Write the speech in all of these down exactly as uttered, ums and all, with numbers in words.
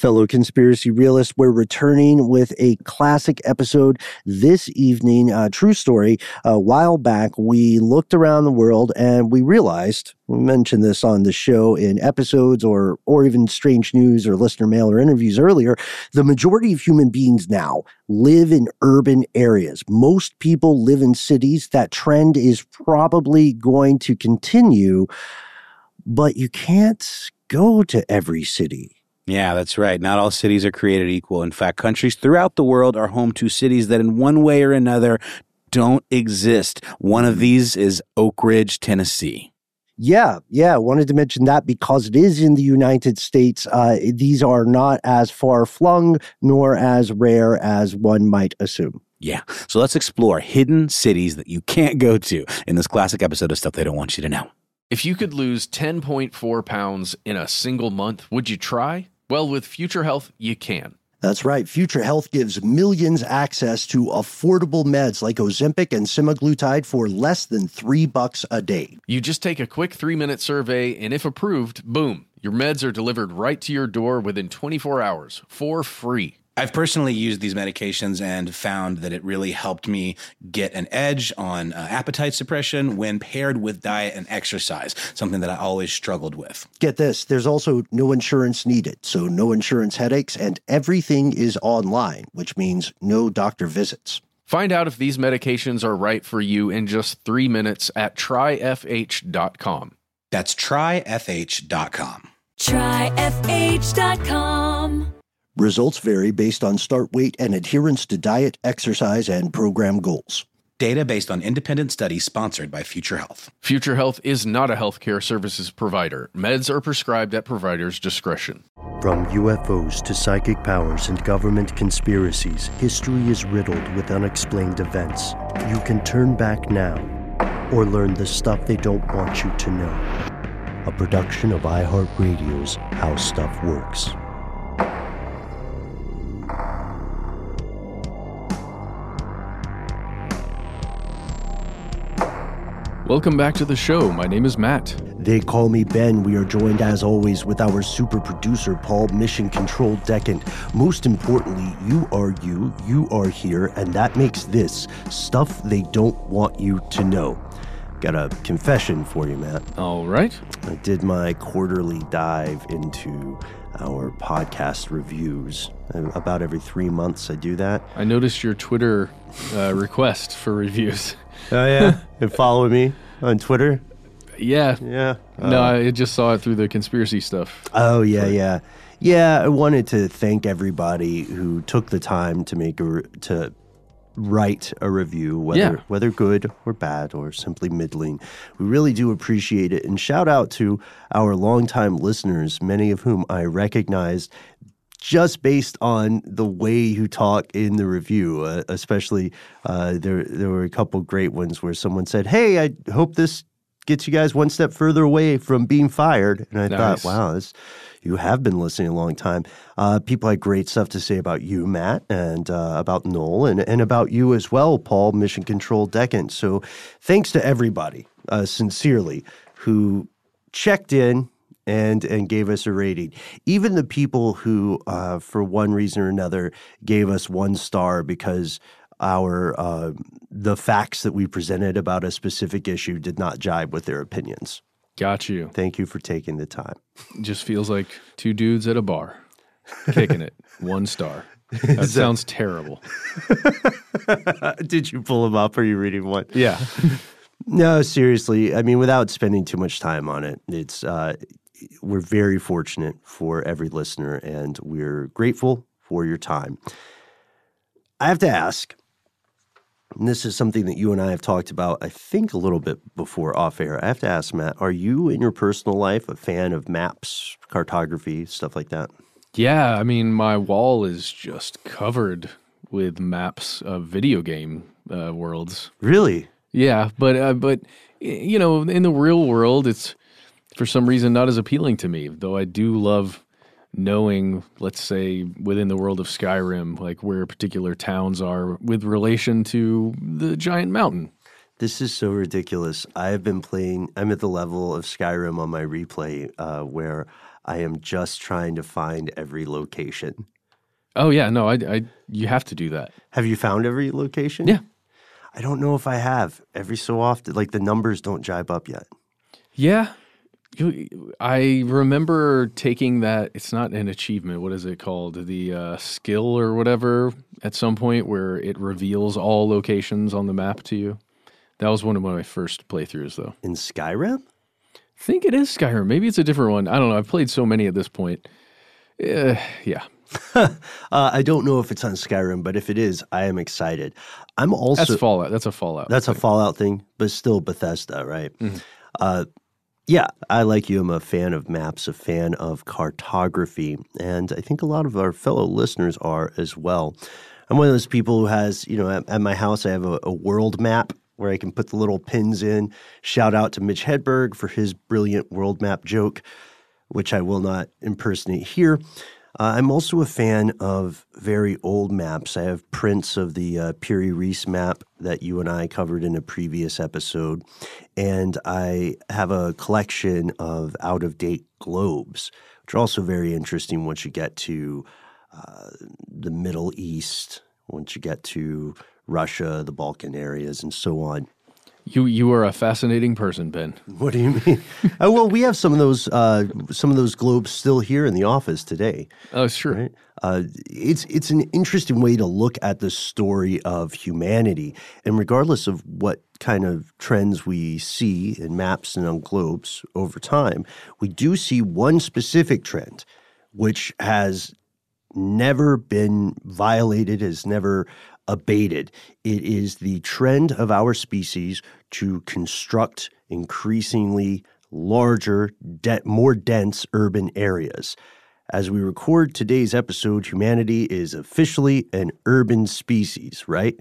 Fellow conspiracy realists, we're returning with a classic episode this evening. Uh, true story. A while back, we looked around the world and we realized, we mentioned this on the show in episodes or or even strange news or listener mail or interviews earlier, the majority of human beings now live in urban areas. Most people live in cities. That trend is probably going to continue, but you can't go to every city. Yeah, that's right. Not all cities are created equal. In fact, countries throughout the world are home to cities that in one way or another don't exist. One of these is Oak Ridge, Tennessee. Yeah, yeah. I wanted to mention that because it is in the United States. Uh, these are not as far-flung nor as rare as one might assume. Yeah. So let's explore hidden cities that you can't go to in this classic episode of Stuff They Don't Want You to Know. If you could lose ten point four pounds in a single month, would you try? Well, with Future Health, you can. That's right. Future Health gives millions access to affordable meds like Ozempic and semaglutide for less than three bucks a day. You just take a quick three-minute survey, and if approved, boom, your meds are delivered right to your door within twenty-four hours for free. I've personally used these medications and found that it really helped me get an edge on uh, appetite suppression when paired with diet and exercise, something that I always struggled with. Get this, there's also no insurance needed, so no insurance headaches, and everything is online, which means no doctor visits. Find out if these medications are right for you in just three minutes at try f h dot com. That's try f h dot com. try f h dot com. Results vary based on start weight and adherence to diet, exercise, and program goals. Data based on independent studies sponsored by Future Health. Future Health is not a healthcare services provider. Meds are prescribed at provider's discretion. From U F Os to psychic powers and government conspiracies, history is riddled with unexplained events. You can turn back now or learn the stuff they don't want you to know. A production of iHeartRadio's How Stuff Works. Welcome back to the show. My name is Matt. They call me Ben. We are joined, as always, with our super producer, Paul Mission Control Decant. Most importantly, you are you, you are here, and that makes this stuff they don't want you to know. Got a confession for you, Matt. All right. I did my quarterly dive into our podcast reviews. About every three months I do that. I noticed your Twitter uh, request for reviews. Oh, yeah? And follow me on Twitter? Yeah. Yeah. Uh, no, I just saw it through the conspiracy stuff. Oh, yeah, yeah. Yeah, I wanted to thank everybody who took the time to make a re- to write a review, whether yeah. whether good or bad or simply middling. We really do appreciate it. And shout out to our longtime listeners, many of whom I recognized just based on the way you talk in the review, uh, especially uh, there there were a couple great ones where someone said, hey, I hope this gets you guys one step further away from being fired. And I nice. thought, wow, this, you have been listening a long time. Uh, people had great stuff to say about you, Matt, and uh, about Noel, and, and about you as well, Paul, Mission Control Decant. So thanks to everybody, uh, sincerely, who checked in and and gave us a rating. Even the people who, uh, for one reason or another, gave us one star because our uh, the facts that we presented about a specific issue did not jibe with their opinions. Got you. Thank you for taking the time. Just feels like two dudes at a bar, kicking it. One star. That sounds terrible. Did you pull them up? Or are you reading one? Yeah. No, seriously. I mean, without spending too much time on it, it's uh, we're very fortunate for every listener, and we're grateful for your time. I have to ask, and this is something that you and I have talked about, I think, a little bit before off air. I have to ask, Matt, are you in your personal life a fan of maps, cartography, stuff like that? Yeah, I mean, my wall is just covered with maps of video game uh, worlds. Really? Yeah, but uh, but you know, in the real world, it's for some reason not as appealing to me. Though I do love knowing, let's say, within the world of Skyrim, like where particular towns are with relation to the giant mountain. This is so ridiculous. I have been playing, I'm at the level of Skyrim on my replay uh, where I am just trying to find every location. Oh yeah, no, I, I you have to do that. Have you found every location? Yeah. I don't know if I have. Every so often, like the numbers don't jibe up yet. Yeah. You- I remember taking that, it's not an achievement, what is it called? The uh, skill or whatever at some point where it reveals all locations on the map to you. That was one of my first playthroughs though. In Skyrim? I think it is Skyrim. Maybe it's a different one. I don't know. I've played so many at this point. Uh, yeah. uh, I don't know if it's on Skyrim, but if it is, I am excited. I'm also That's Fallout. That's a Fallout. that's a thing. Fallout thing, but still Bethesda, right? Mm-hmm. Uh, yeah, I like you. I'm a fan of maps, a fan of cartography, and I think a lot of our fellow listeners are as well. I'm one of those people who has, you know, at, at my house, I have a, a world map where I can put the little pins in. Shout out to Mitch Hedberg for his brilliant world map joke, which I will not impersonate here. Uh, I'm also a fan of very old maps. I have prints of the uh, Piri Reis map that you and I covered in a previous episode, and I have a collection of out-of-date globes, which are also very interesting once you get to uh, the Middle East, once you get to Russia, the Balkan areas, and so on. You you are a fascinating person, Ben. What do you mean? oh, well, we have some of those uh, some of those globes still here in the office today. Oh, sure. Right? Uh, it's it's an interesting way to look at the story of humanity, and regardless of what kind of trends we see in maps and on globes over time, we do see one specific trend, which has never been violated, has never abated. It is the trend of our species to construct increasingly larger, de- more dense urban areas. As we record today's episode, humanity is officially an urban species, right?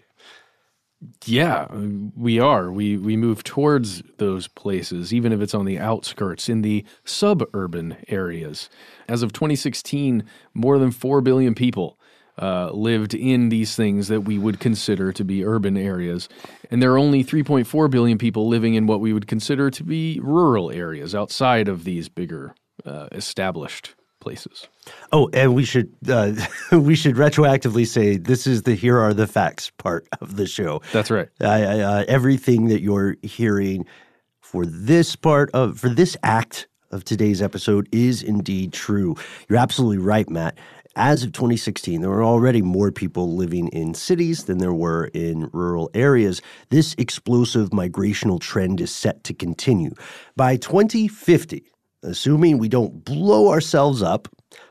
Yeah, we are. We we move towards those places, even if it's on the outskirts, in the suburban areas. As of twenty sixteen, more than four billion people uh, lived in these things that we would consider to be urban areas. And there are only three point four billion people living in what we would consider to be rural areas outside of these bigger uh, established places. Oh, and we should uh, we should retroactively say this is the here are the facts part of the show. That's right. I, I, uh, everything that you're hearing for this part of for this act of today's episode is indeed true. You're absolutely right, Matt. As of twenty sixteen, there were already more people living in cities than there were in rural areas. This explosive migrational trend is set to continue. By twenty fifty, assuming we don't blow ourselves up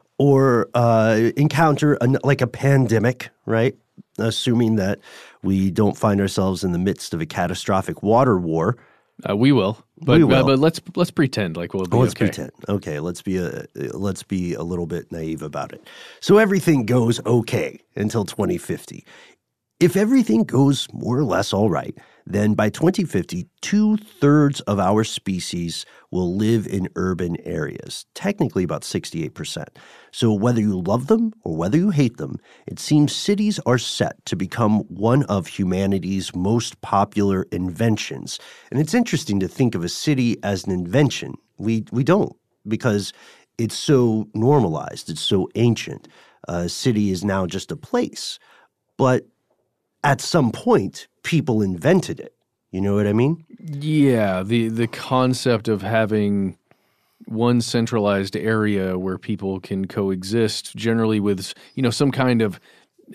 or uh, encounter an, like a pandemic, right? Assuming that we don't find ourselves in the midst of a catastrophic water war. Uh, we will, but We will. Uh, but let's let's pretend like we'll be Let's okay. pretend. Okay, let's be a let's be a little bit naive about it. So everything goes okay until twenty fifty. If everything goes more or less all right, then by twenty fifty, two-thirds of our species will live in urban areas, technically about sixty-eight percent. So whether you love them or whether you hate them, it seems cities are set to become one of humanity's most popular inventions. And it's interesting to think of a city as an invention. We we don't, because it's so normalized, it's so ancient. A city is now just a place. But at some point, people invented it. You know what I mean? Yeah, the the concept of having one centralized area where people can coexist, generally with, you know, some kind of uh,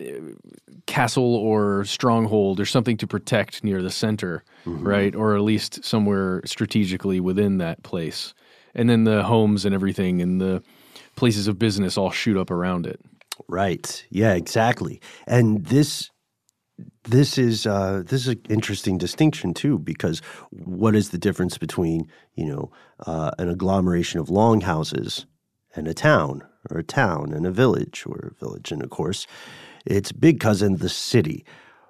castle or stronghold or something to protect near the center, mm-hmm. right? Or at least somewhere strategically within that place. And then the homes and everything and the places of business all shoot up around it. Right. Yeah, exactly. And this this is uh, this is an interesting distinction too, because what is the difference between, you know, uh, an agglomeration of longhouses and a town, or a town and a village, or a village and, of course, its big cousin, the city.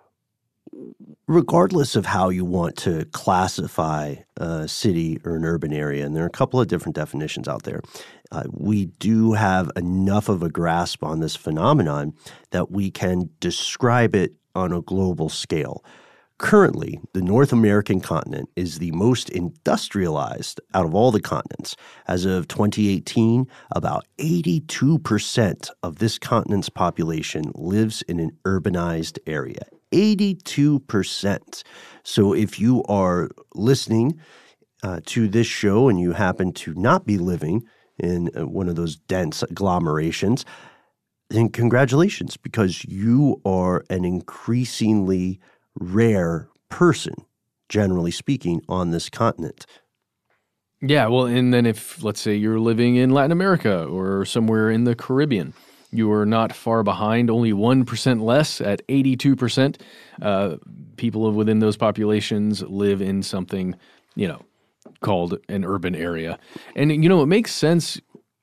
Regardless of how you want to classify a city or an urban area, and there are a couple of different definitions out there, uh, we do have enough of a grasp on this phenomenon that we can describe it on a global scale. Currently, the North American continent is the most industrialized out of all the continents. As of twenty eighteen, about eighty-two percent of this continent's population lives in an urbanized area. eighty-two percent. So if you are listening uh, to this show and you happen to not be living in uh, one of those dense agglomerations, then congratulations, because you are an increasingly rare person, generally speaking, on this continent. Yeah, well, and then if, let's say, you're living in Latin America or somewhere in the Caribbean, you are not far behind, only one percent less at eighty-two percent. Uh, people within those populations live in something, you know, called an urban area. And, you know, it makes sense,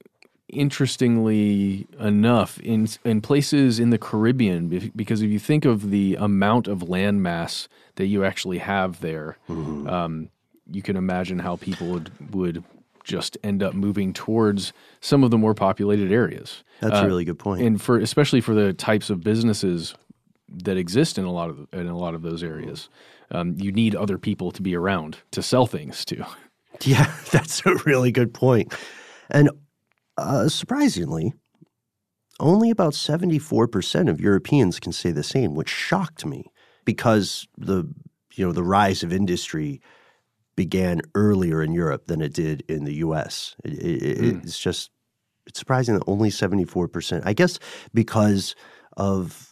interestingly enough, in in places in the Caribbean, because if you think of the amount of land mass that you actually have there, mm-hmm. um, you can imagine how people would, would just end up moving towards some of the more populated areas. That's uh, a really good point. And for especially for the types of businesses that exist in a lot of in a lot of those areas, um, you need other people to be around to sell things to. Yeah, that's a really good point. And Uh, surprisingly, only about seventy-four percent of Europeans can say the same, which shocked me because the you know the rise of industry began earlier in Europe than it did in the U S. It, it, mm. It's just it's surprising that only seventy-four percent. I guess because of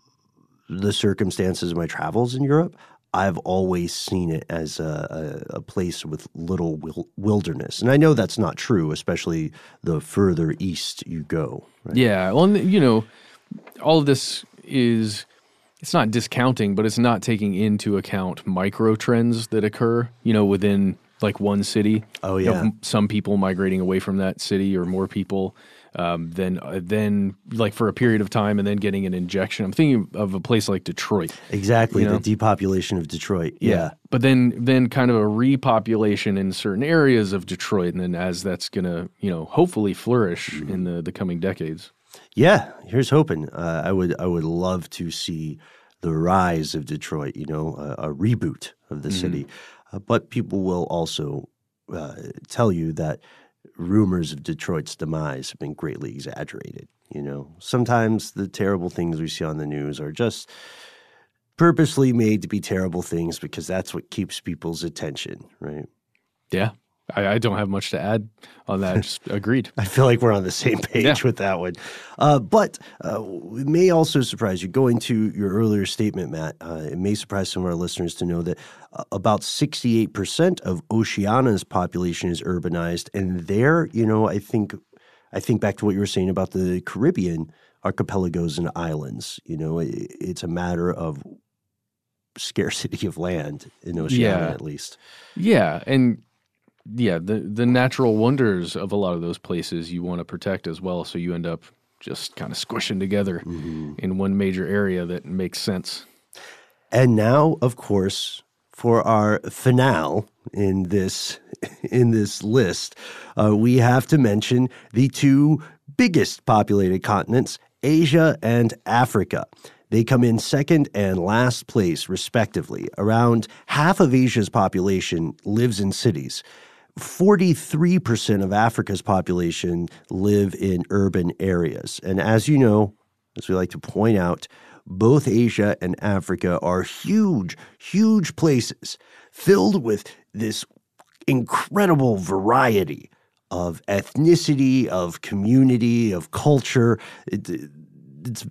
the circumstances of my travels in Europe, I've always seen it as a, a, a place with little wil- wilderness. And I know that's not true, especially the further east you go. Right? Yeah. Well, you know, all of this is, it's not discounting, but it's not taking into account micro trends that occur, you know, within like one city. Oh, yeah. You know, some people migrating away from that city or more people. Um, then, uh, then like for a period of time and then getting an injection. I'm thinking of a place like Detroit. Exactly, you know? The depopulation of Detroit. Yeah. yeah. But then, then kind of a repopulation in certain areas of Detroit. And then as that's going to, you know, hopefully flourish mm-hmm. in the, the coming decades. Yeah, here's hoping. Uh, I would I would love to see the rise of Detroit, you know, a, a reboot of the mm-hmm. city. Uh, but people will also uh, tell you that rumors of Detroit's demise have been greatly exaggerated. You know, sometimes the terrible things we see on the news are just purposely made to be terrible things because that's what keeps people's attention, right? Yeah. I, I don't have much to add on that. Just agreed. I feel like we're on the same page yeah. with that one. Uh, but uh, it may also surprise you. Going to your earlier statement, Matt, uh, it may surprise some of our listeners to know that uh, about sixty-eight percent of Oceania's population is urbanized. And there, you know, I think I think back to what you were saying about the Caribbean archipelagos and islands. You know, it, it's a matter of scarcity of land in Oceania, yeah. at least. Yeah, and yeah, the the natural wonders of a lot of those places you want to protect as well, so you end up just kind of squishing together mm-hmm. in one major area that makes sense. And now, of course, for our finale in this in this list, uh, we have to mention the two biggest populated continents, Asia and Africa. They come in second and last place, respectively. Around half of Asia's population lives in cities. forty-three percent of Africa's population live in urban areas. And as you know, as we like to point out, both Asia and Africa are huge, huge places filled with this incredible variety of ethnicity, of community, of culture. It, it's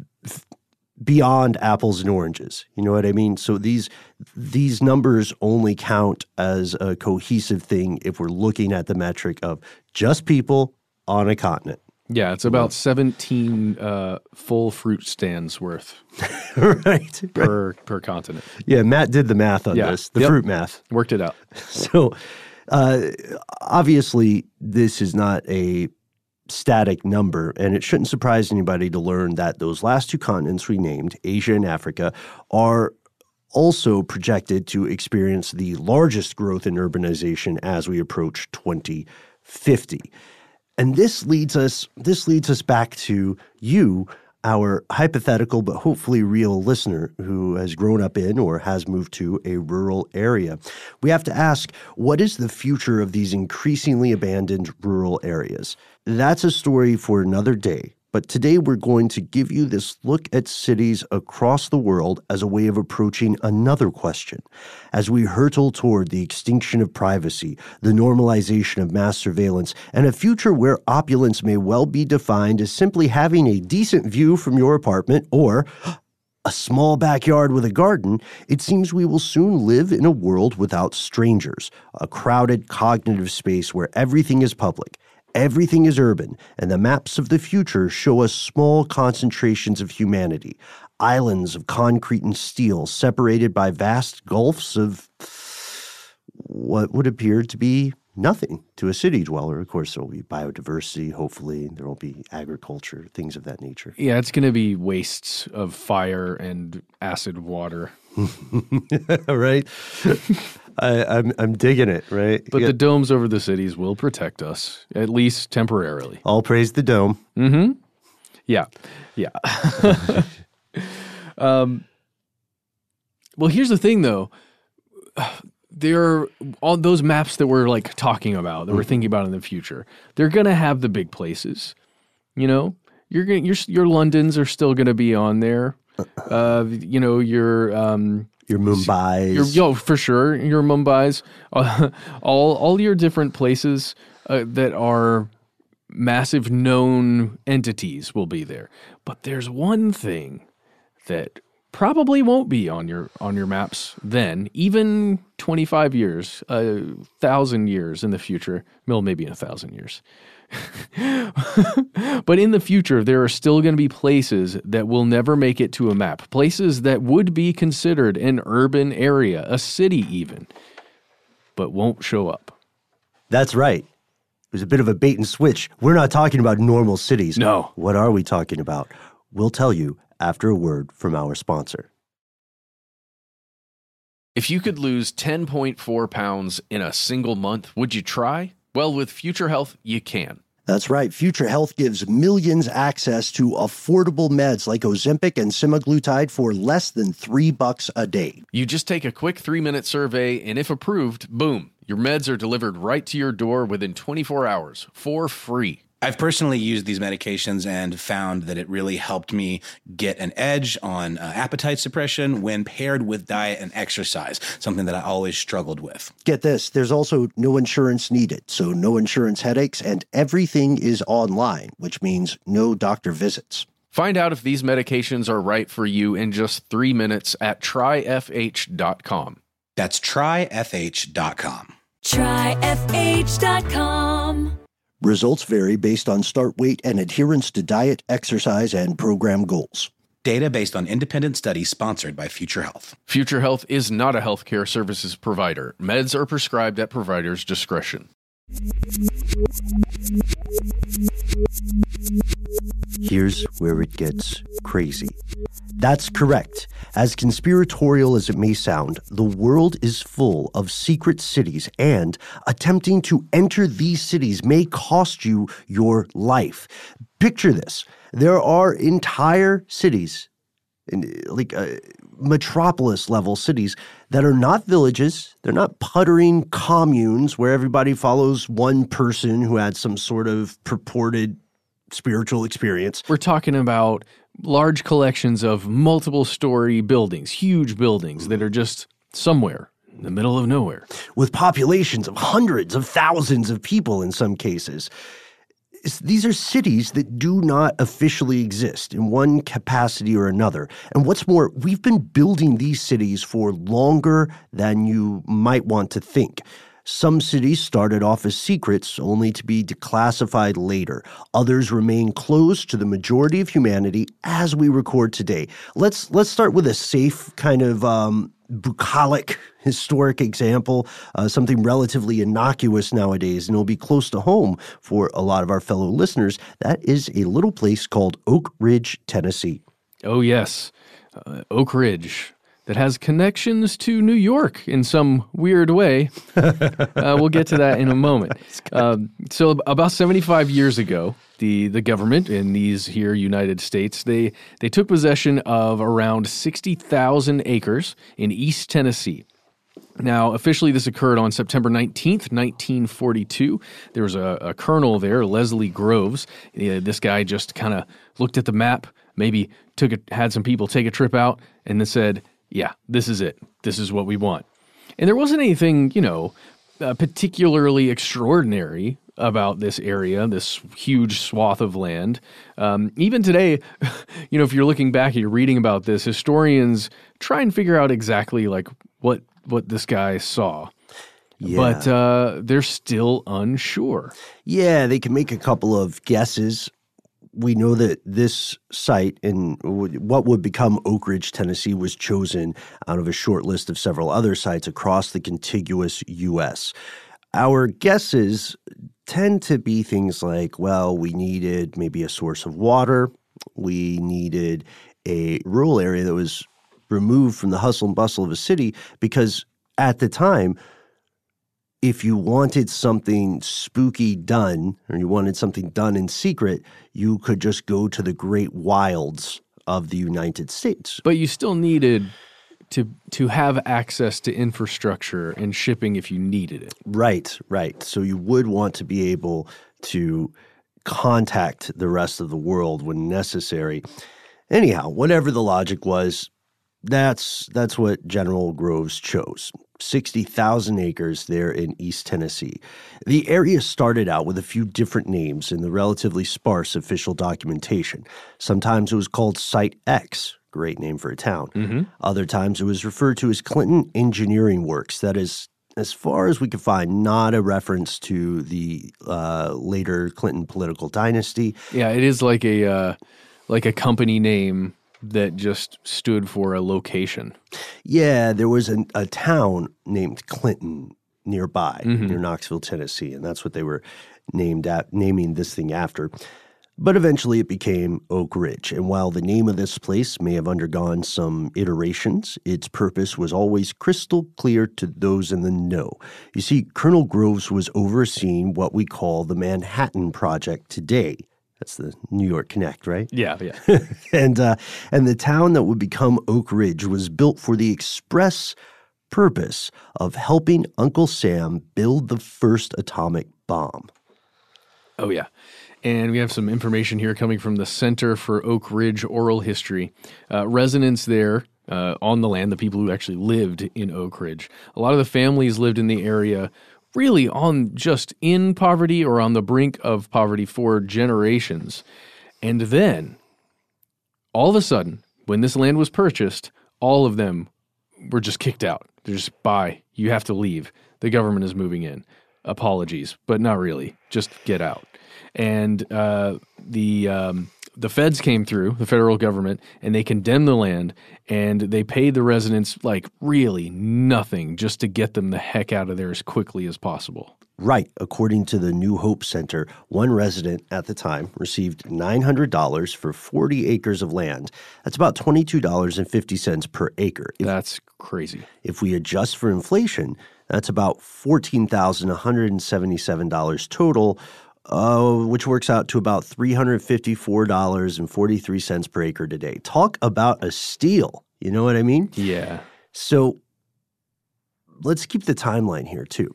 beyond apples and oranges. You know what I mean? So these these numbers only count as a cohesive thing if we're looking at the metric of just people on a continent. Yeah, it's about seventeen uh, full fruit stands worth right, per right. per continent. Yeah, Matt did the math on yeah. this, the yep. fruit math. Worked it out. So uh, obviously this is not a static number, and it shouldn't surprise anybody to learn that those last two continents we named, Asia and Africa, are also projected to experience the largest growth in urbanization as we approach twenty fifty. And this leads us this leads us back to you our hypothetical but hopefully real listener who has grown up in or has moved to a rural area. We have to ask, what is the future of these increasingly abandoned rural areas? That's a story for another day. But today we're going to give you this look at cities across the world as a way of approaching another question. As we hurtle toward the extinction of privacy, the normalization of mass surveillance, and a future where opulence may well be defined as simply having a decent view from your apartment or a small backyard with a garden, it seems we will soon live in a world without strangers, a crowded cognitive space where everything is public. Everything is urban, and the maps of the future show us small concentrations of humanity, islands of concrete and steel separated by vast gulfs of what would appear to be nothing to a city dweller. Of course, there will be biodiversity, hopefully. There will be agriculture, things of that nature. Yeah, it's going to be wastes of fire and acid water. Right? I, I'm I'm digging it, right? But Yeah. the domes over the cities will protect us, at least temporarily. All praise the dome. Mm-hmm. Yeah. Yeah. um, well, here's the thing, though. There are all those maps that we're like talking about, that we're thinking about in the future. They're going to have the big places. You know, you're going your your Londons are still going to be on there. Uh, you know, your um, Your Mumbai's. Your, yo, for sure, your Mumbai's, uh, all all your different places uh, that are massive known entities will be there. But there's one thing that probably won't be on your on your maps then, even twenty-five years, a thousand years in the future. Well, maybe a thousand years. But in the future, there are still going to be places that will never make it to a map. Places that would be considered an urban area, a city even, but won't show up. That's right. It was a bit of a bait and switch. We're not talking about normal cities. No. What are we talking about? We'll tell you after a word from our sponsor. If you could lose ten point four pounds in a single month, would you try? Well, with Future Health, you can. That's right. Future Health gives millions access to affordable meds like Ozempic and semaglutide for less than three bucks a day. You just take a quick three-minute survey, and if approved, boom, your meds are delivered right to your door within twenty-four hours for free. I've personally used these medications and found that it really helped me get an edge on uh, appetite suppression when paired with diet and exercise, something that I always struggled with. Get this, there's also no insurance needed, so no insurance headaches, and everything is online, which means no doctor visits. Find out if these medications are right for you in just three minutes at try f h dot com. That's try f h dot com. try f h dot com. Results vary based on start weight and adherence to diet, exercise, and program goals. Data based on independent studies sponsored by Future Health. Future Health is not a healthcare services provider. Meds are prescribed at provider's discretion. Here's where it gets crazy. That's correct. As conspiratorial as it may sound, the world is full of secret cities, and attempting to enter these cities may cost you your life. Picture this. There are entire cities, like uh, metropolis-level cities, that are not villages. They're not puttering communes where everybody follows one person who had some sort of purported spiritual experience. We're talking about large collections of multiple story buildings, huge buildings that are just somewhere in the middle of nowhere. With populations of hundreds of thousands of people in some cases. It's- These are cities that do not officially exist in one capacity or another. And what's more, we've been building these cities for longer than you might want to think. Some cities started off as secrets only to be declassified later. Others remain closed to the majority of humanity as we record today. Let's let's start with a safe kind of um, bucolic historic example, uh, something relatively innocuous nowadays, and it'll be close to home for a lot of our fellow listeners. That is a little place called Oak Ridge, Tennessee. Oh, yes. Uh, Oak Ridge. that has connections to New York in some weird way. uh, we'll get to that in a moment. Um, so about seventy-five years ago, the, the government in these here United States, they, they took possession of around sixty thousand acres in East Tennessee. Now, officially, this occurred on September nineteenth, nineteen forty-two. There was a, a colonel there, Leslie Groves. Uh, this guy just kind of looked at the map, maybe took a, had some people take a trip out, and then said, yeah, this is it. This is what we want. And there wasn't anything, you know, uh, particularly extraordinary about this area, this huge swath of land. Um, even today, you know, if you're looking back and you're reading about this, historians try and figure out exactly like what what this guy saw. Yeah. But uh, they're still unsure. Yeah, they can make a couple of guesses. We know that this site in what would become Oak Ridge, Tennessee, was chosen out of a short list of several other sites across the contiguous U S. Our guesses tend to be things like, well, we needed maybe a source of water. We needed a rural area that was removed from the hustle and bustle of a city, because at the time, if you wanted something spooky done, or you wanted something done in secret, you could just go to the great wilds of the United States. But you still needed to to have access to infrastructure and shipping if you needed it. Right, right. So you would want to be able to contact the rest of the world when necessary. Anyhow, whatever the logic was, that's that's what General Groves chose. sixty thousand acres there in East Tennessee. The area started out with a few different names in the relatively sparse official documentation. Sometimes it was called Site X, great name for a town. Mm-hmm. Other times it was referred to as Clinton Engineering Works. That is, as far as we could find, not a reference to the uh, later Clinton political dynasty. Yeah, it is like a uh, like a company name that just stood for a location. Yeah, there was an, a town named Clinton nearby, mm-hmm. near Knoxville, Tennessee, and that's what they were named at, naming this thing after. But eventually it became Oak Ridge, and while the name of this place may have undergone some iterations, its purpose was always crystal clear to those in the know. You see, Colonel Groves was overseeing what we call the Manhattan Project today. That's the New York Connect, right? Yeah, yeah. and uh, and the town that would become Oak Ridge was built for the express purpose of helping Uncle Sam build the first atomic bomb. Oh, yeah. And we have some information here coming from the Center for Oak Ridge Oral History. Uh, residents there uh, on the land, the people who actually lived in Oak Ridge, a lot of the families lived in the area really on just in poverty or on the brink of poverty for generations. And then, all of a sudden, when this land was purchased, all of them were just kicked out. They're just, bye, you have to leave. The government is moving in. Apologies, but not really. Just get out. And uh, the um, the feds came through, the federal government, and they condemned the land, and they paid the residents like really nothing just to get them the heck out of there as quickly as possible. Right. According to the New Hope Center, one resident at the time received nine hundred dollars for forty acres of land. That's about twenty-two dollars and fifty cents per acre. If, That's crazy. If we adjust for inflation, that's about fourteen thousand one hundred seventy-seven dollars total, Uh, which works out to about three hundred fifty-four dollars and forty-three cents per acre today. Talk about a steal. You know what I mean? Yeah. So let's keep the timeline here, too.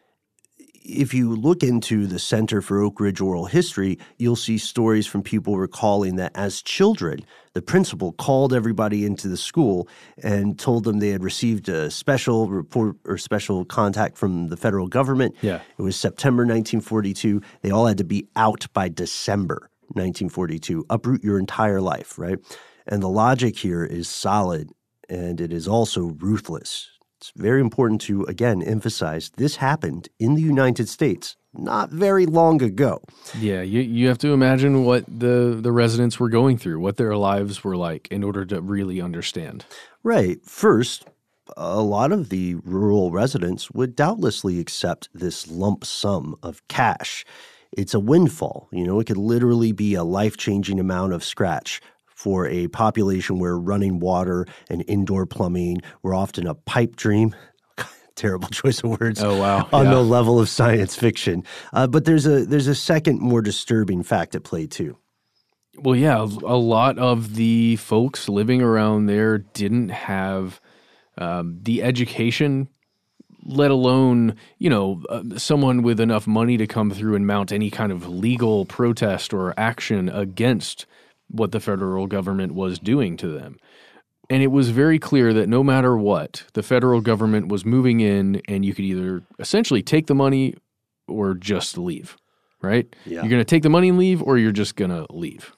If you look into the Center for Oak Ridge Oral History, you'll see stories from people recalling that as children, the principal called everybody into the school and told them they had received a special report or special contact from the federal government. Yeah. It was September nineteen forty-two. They all had to be out by December nineteen forty-two. Uproot your entire life, right? And the logic here is solid, and it is also ruthless. It's very important to, again, emphasize this happened in the United States not very long ago. Yeah, you you have to imagine what the, the residents were going through, what their lives were like in order to really understand. Right. First, a lot of the rural residents would doubtlessly accept this lump sum of cash. It's a windfall. You know, it could literally be a life-changing amount of scratch for a population where running water and indoor plumbing were often a pipe dream. Terrible choice of words. Oh, wow. On Yeah. the level of science fiction. Uh, but there's a there's a second, more disturbing fact at play, too. Well, yeah, a lot of the folks living around there didn't have um, the education, let alone, you know, uh, someone with enough money to come through and mount any kind of legal protest or action against what the federal government was doing to them. And it was very clear that no matter what, the federal government was moving in, and you could either essentially take the money or just leave, right? Yeah. You're going to take the money and leave, or you're just going to leave.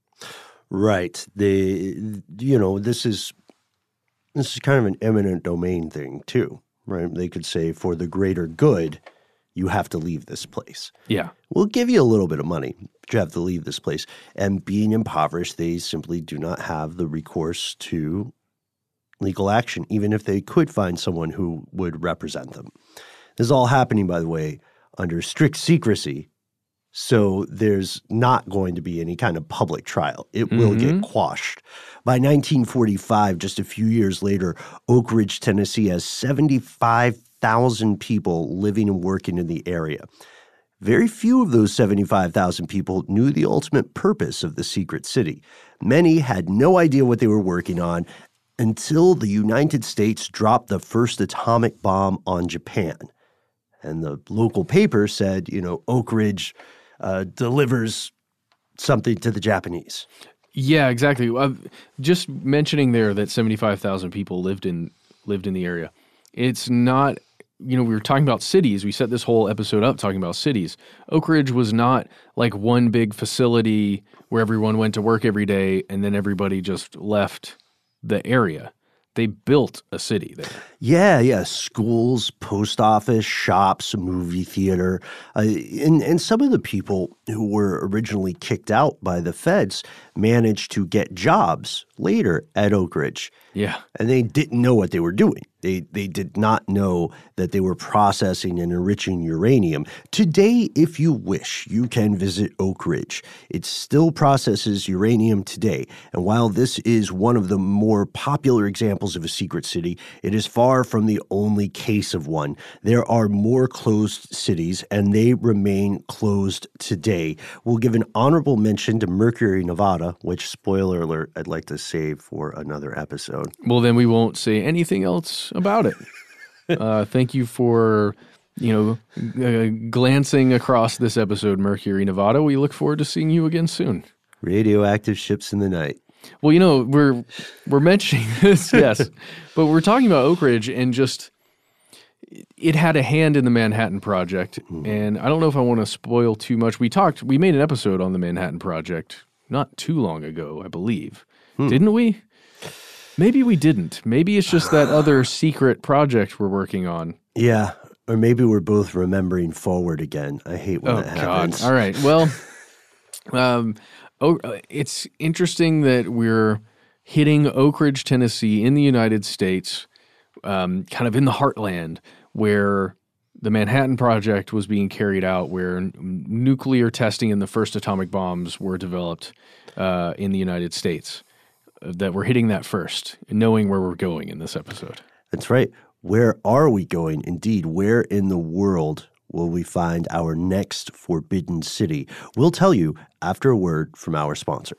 Right. The you know, this is this is kind of an eminent domain thing too, right? They could say for the greater good, you have to leave this place. Yeah. We'll give you a little bit of money, but you have to leave this place. And being impoverished, they simply do not have the recourse to legal action, even if they could find someone who would represent them. This is all happening, by the way, under strict secrecy. So there's not going to be any kind of public trial. It will Mm-hmm. get quashed. By nineteen forty-five, just a few years later, Oak Ridge, Tennessee has seventy-five thousand people living and working in the area. Very few of those seventy-five thousand people knew the ultimate purpose of the secret city. Many had no idea what they were working on until the United States dropped the first atomic bomb on Japan. And the local paper said, you know, Oak Ridge uh, delivers something to the Japanese. Yeah, exactly. Uh, just mentioning there that seventy-five thousand people lived in lived in the area. It's not, you know, we were talking about cities. We set this whole episode up talking about cities. Oak Ridge was not like one big facility where everyone went to work every day and then everybody just left the area. They built a city there. Yeah, yeah. Schools, post office, shops, movie theater. Uh, and, and some of the people who were originally kicked out by the feds managed to get jobs later at Oak Ridge. Yeah. And they didn't know what they were doing. They they did not know that they were processing and enriching uranium. Today, if you wish, you can visit Oak Ridge. It still processes uranium today. And while this is one of the more popular examples of a secret city, it is far from the only case of one. There are more closed cities, and they remain closed today. We'll give an honorable mention to Mercury, Nevada, which, spoiler alert, I'd like to save for another episode. Well, then we won't say anything else about it. uh, thank you for, you know, uh, glancing across this episode, Mercury, Nevada. We look forward to seeing you again soon. Radioactive ships in the night. Well, you know, we're we're mentioning this, yes, but we're talking about Oak Ridge, and just it had a hand in the Manhattan Project, and I don't know if I want to spoil too much. We talked, we made an episode on the Manhattan Project not too long ago, I believe, hmm. didn't we? Maybe we didn't. Maybe it's just that other secret project we're working on. Yeah, or maybe we're both remembering forward again. I hate when oh, that happens. God. All right. Well, um, oh, it's interesting that we're hitting Oak Ridge, Tennessee in the United States, um, kind of in the heartland where the Manhattan Project was being carried out, where n- nuclear testing and the first atomic bombs were developed uh, in the United States. That we're hitting that first, knowing where we're going in this episode. That's right. Where are we going? Indeed, where in the world will we find our next forbidden city? We'll tell you after a word from our sponsor.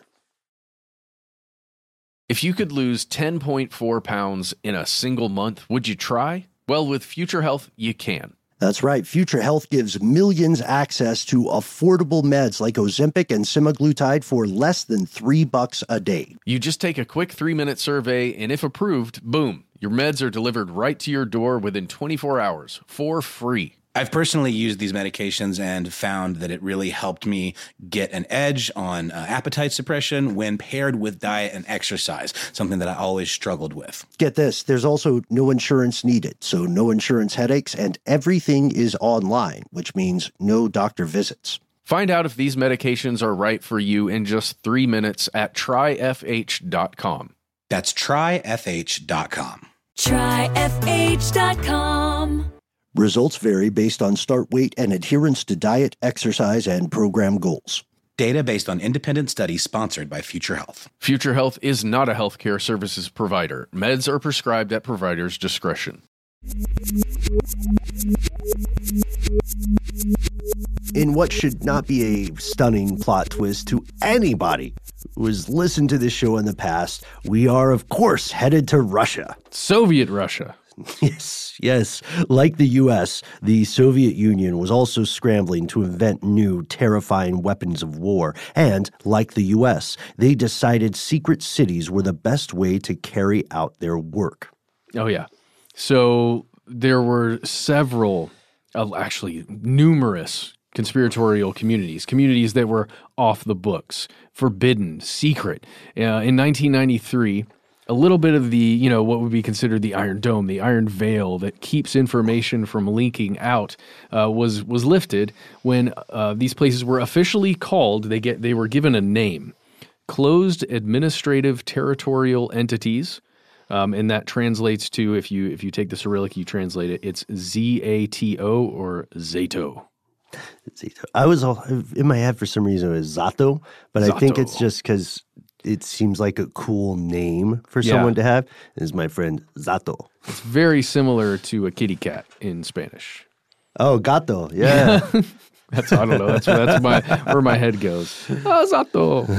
If you could lose ten point four pounds in a single month, would you try? Well, with Future Health, you can. That's right. Future Health gives millions access to affordable meds like Ozempic and semaglutide for less than three bucks a day. You just take a quick three-minute survey, and if approved, boom, your meds are delivered right to your door within twenty-four hours for free. I've personally used these medications and found that it really helped me get an edge on uh, appetite suppression when paired with diet and exercise, something that I always struggled with. Get this, there's also no insurance needed, so no insurance headaches, and everything is online, which means no doctor visits. Find out if these medications are right for you in just three minutes at try f h dot com. That's try f h dot com. try f h dot com. Results vary based on start weight and adherence to diet, exercise, and program goals. Data based on independent studies sponsored by Future Health. Future Health is not a healthcare services provider. Meds are prescribed at provider's discretion. In what should not be a stunning plot twist to anybody who has listened to this show in the past, we are, of course, headed to Russia. Soviet Russia. Yes, yes. Like the U S, the Soviet Union was also scrambling to invent new, terrifying weapons of war. And, like the U S, they decided secret cities were the best way to carry out their work. Oh, yeah. So there were several, uh, actually numerous conspiratorial communities, communities that were off the books, forbidden, secret. Uh, in nineteen ninety-three, a little bit of the, you know, what would be considered the Iron Dome, the Iron Veil that keeps information from leaking out, uh, was was lifted when uh, these places were officially called. They get they were given a name, Closed Administrative Territorial Entities, um, and that translates to, if you if you take the Cyrillic, you translate it, it's Z A T O or Zato. Zato. I was all, in my head for some reason it was Zato, but Zato. I think it's just because it seems like a cool name for Yeah. someone to have. Is my friend Zato. It's very similar to a kitty cat in Spanish. Oh, gato. Yeah. That's I don't know. That's that's my where my head goes. Ah, Zato.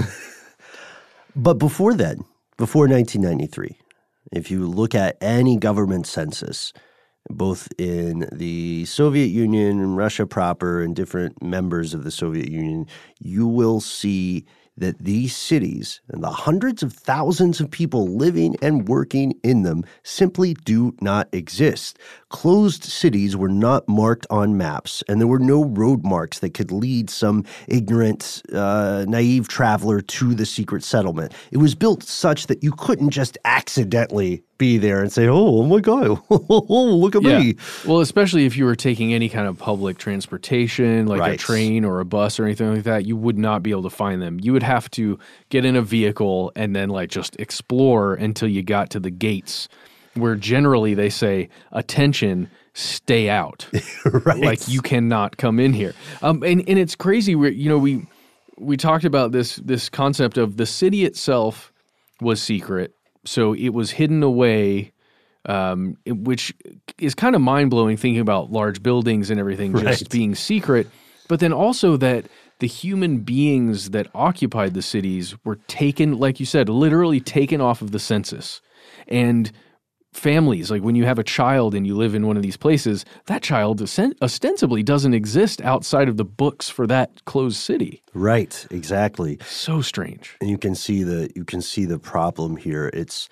But before then, before nineteen ninety-three, if you look at any government census, both in the Soviet Union and Russia proper and different members of the Soviet Union, you will see that these cities and the hundreds of thousands of people living and working in them simply do not exist. Closed cities were not marked on maps, and there were no road marks that could lead some ignorant, uh, naive traveler to the secret settlement. It was built such that you couldn't just accidentally be there and say, oh, oh my God, look at Yeah. me. Well, especially if you were taking any kind of public transportation, like a Right. train or a bus or anything like that, you would not be able to find them. You would have to get in a vehicle and then like just explore until you got to the gates, where generally they say, attention, stay out. Right. Like you cannot come in here. Um, and, and it's crazy. Where, you know, we we talked about this this concept of the city itself was secret. So it was hidden away, um, it- which is kind of mind-blowing thinking about large buildings and everything just Right. being secret. But then also that the human beings that occupied the cities were taken, like you said, literally taken off of the census. And families, like when you have a child and you live in one of these places, that child osten- ostensibly doesn't exist outside of the books for that closed city. Right, exactly. So strange. And you can see the you can see the problem here. It's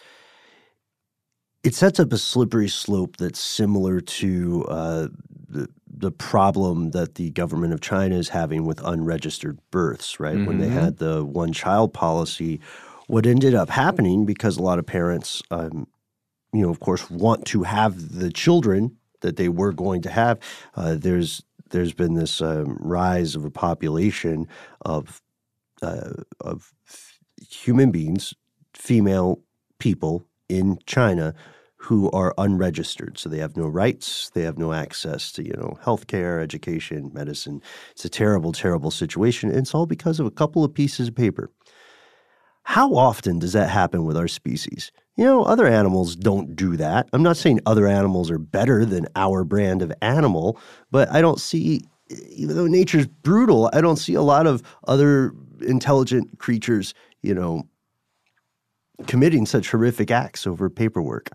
it sets up a slippery slope that's similar to uh, the the problem that the government of China is having with unregistered births. Right, when they Mhm. had the one child policy, what ended up happening, because a lot of parents, um, you know, of course, want to have the children that they were going to have. Uh, there's there's been this um, rise of a population of uh, of f- human beings, female people in China who are unregistered. So they have no rights. They have no access to, you know, healthcare, education, medicine. It's a terrible, terrible situation. And it's all because of a couple of pieces of paper. How often does that happen with our species? You know, other animals don't do that. I'm not saying other animals are better than our brand of animal, but I don't see, even though nature's brutal, I don't see a lot of other intelligent creatures, you know, committing such horrific acts over paperwork.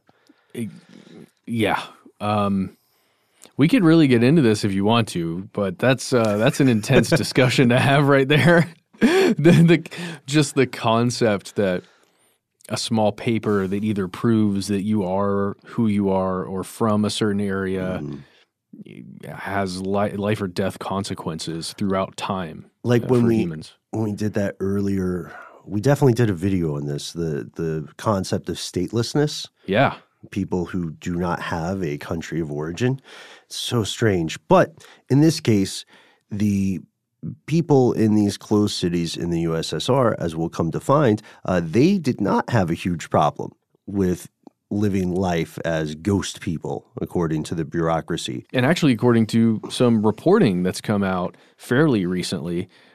Yeah. Um, we could really get into this if you want to, but that's uh, that's an intense discussion to have right there. the, the, just the concept that a small paper that either proves that you are who you are or from a certain area Mm. has li- life or death consequences throughout time. Like uh, when for we humans. when we did that earlier, we definitely did a video on this, the the concept of statelessness. Yeah. People who do not have a country of origin. It's so strange. But in this case, the people in these closed cities in the U S S R, as we'll come to find, uh, they did not have a huge problem with living life as ghost people, according to the bureaucracy. And actually, according to some reporting that's come out fairly recently,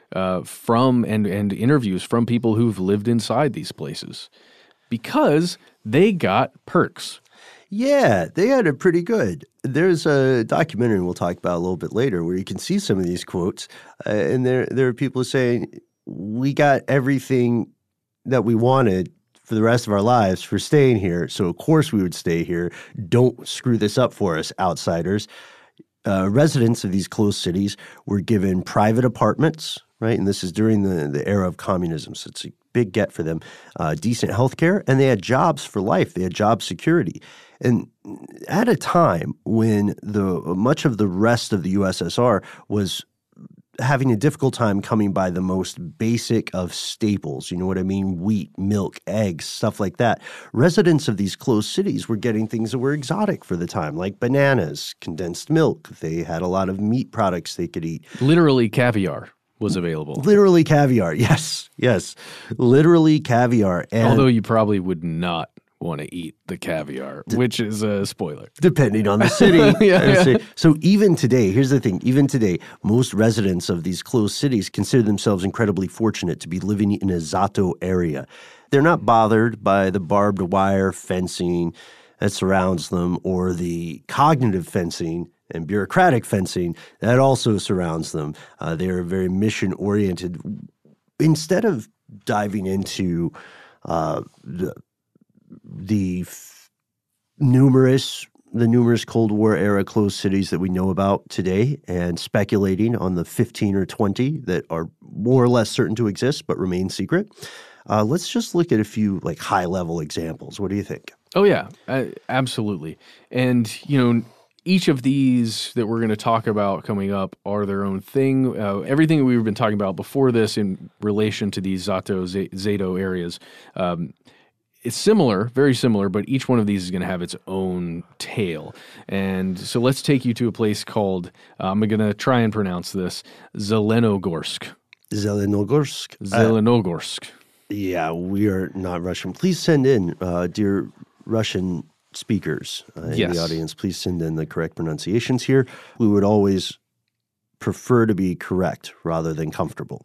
uh, from and, and interviews from people who've lived inside these places because they got perks. Yeah, they had it pretty good. There's a documentary we'll talk about a little bit later where you can see some of these quotes, uh, and there there are people saying, we got everything that we wanted for the rest of our lives for staying here, so of course we would stay here. Don't screw this up for us, outsiders. Uh, residents of these closed cities were given private apartments, right? And this is during the, the era of communism, so it's a big get for them. Uh, decent health care, and they had jobs for life. They had job security. And at a time when the much of the rest of the U S S R was having a difficult time coming by the most basic of staples, you know what I mean? Wheat, milk, eggs, stuff like that. Residents of these closed cities were getting things that were exotic for the time, like bananas, condensed milk. They had a lot of meat products they could eat. Literally caviar was available. Literally caviar, yes, yes. Literally caviar. And although you probably would not want to eat the caviar, which is a spoiler. Depending on the city. yeah, yeah. So even today, here's the thing, even today, most residents of these closed cities consider themselves incredibly fortunate to be living in a Zato area. They're not bothered by the barbed wire fencing that surrounds them or the cognitive fencing and bureaucratic fencing that also surrounds them. Uh, they're very mission-oriented. Instead of diving into uh, the the f- numerous the numerous Cold War era closed cities that we know about today and speculating on the fifteen or twenty that are more or less certain to exist but remain secret, uh, let's just look at a few like high-level examples. What do you think? Oh, yeah, uh, absolutely. And, you know, each of these that we're going to talk about coming up are their own thing. Uh, everything we've been talking about before this in relation to these Zato, Z- Zato areas, um, it's similar, very similar, but each one of these is going to have its own tale. And so let's take you to a place called, uh, I'm going to try and pronounce this, Zelenogorsk. Zelenogorsk? Zelenogorsk. Uh, yeah, we are not Russian. Please send in, uh, dear Russian speakers uh, in yes. the audience, please send in the correct pronunciations here. We would always prefer to be correct rather than comfortable.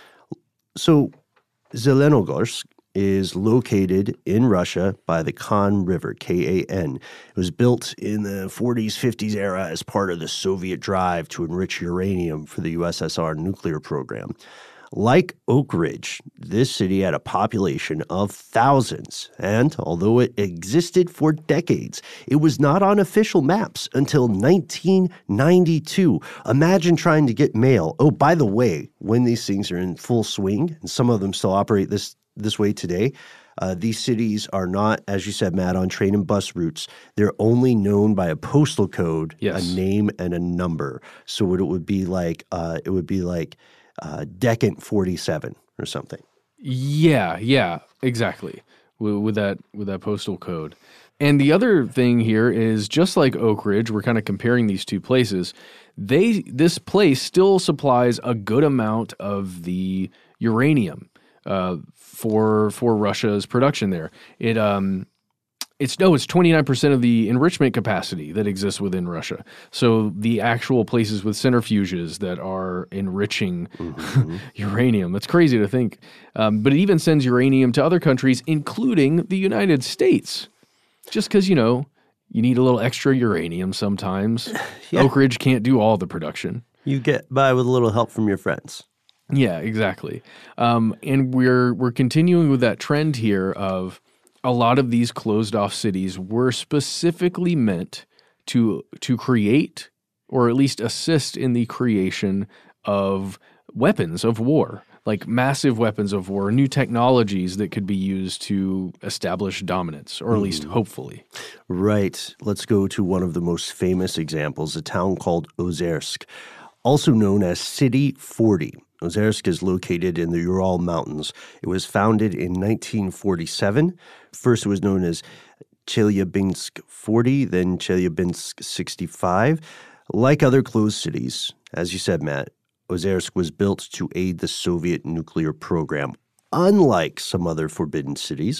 So Zelenogorsk is located in Russia by the Kan River, K A N. It was built in the forties, fifties era as part of the Soviet drive to enrich uranium for the U S S R nuclear program. Like Oak Ridge, this city had a population of thousands, and although it existed for decades, it was not on official maps until nineteen ninety-two. Imagine trying to get mail. Oh, by the way, when these things are in full swing, and some of them still operate this this way today, uh, these cities are not, as you said, Matt, on train and bus routes. They're only known by a postal code, yes. a name, and a number. So what it would be like, uh, it would be like uh, Decant forty-seven or something. Yeah, yeah, exactly. With, with that with that postal code. And the other thing here is, just like Oak Ridge, we're kind of comparing these two places. They this place still supplies a good amount of the uranium uh, for for Russia's production there. It um it's no, it's twenty-nine percent of the enrichment capacity that exists within Russia. So the actual places with centrifuges that are enriching mm-hmm. uranium. That's crazy to think. Um, but it even sends uranium to other countries, including the United States. Just because, you know, you need a little extra uranium sometimes. Yeah. Oak Ridge can't do all the production. You get by with a little help from your friends. Yeah, exactly. Um, and we're we're continuing with that trend here of a lot of these closed-off cities were specifically meant to to create, or at least assist in the creation of weapons of war, like massive weapons of war, new technologies that could be used to establish dominance, or at least hopefully. Right. Let's go to one of the most famous examples, a town called Ozersk, also known as City forty. Ozersk is located in the Ural Mountains. It was founded in nineteen forty-seven. First, it was known as Chelyabinsk forty, then Chelyabinsk sixty-five. Like other closed cities, as you said, Matt, Ozersk was built to aid the Soviet nuclear program. Unlike some other forbidden cities,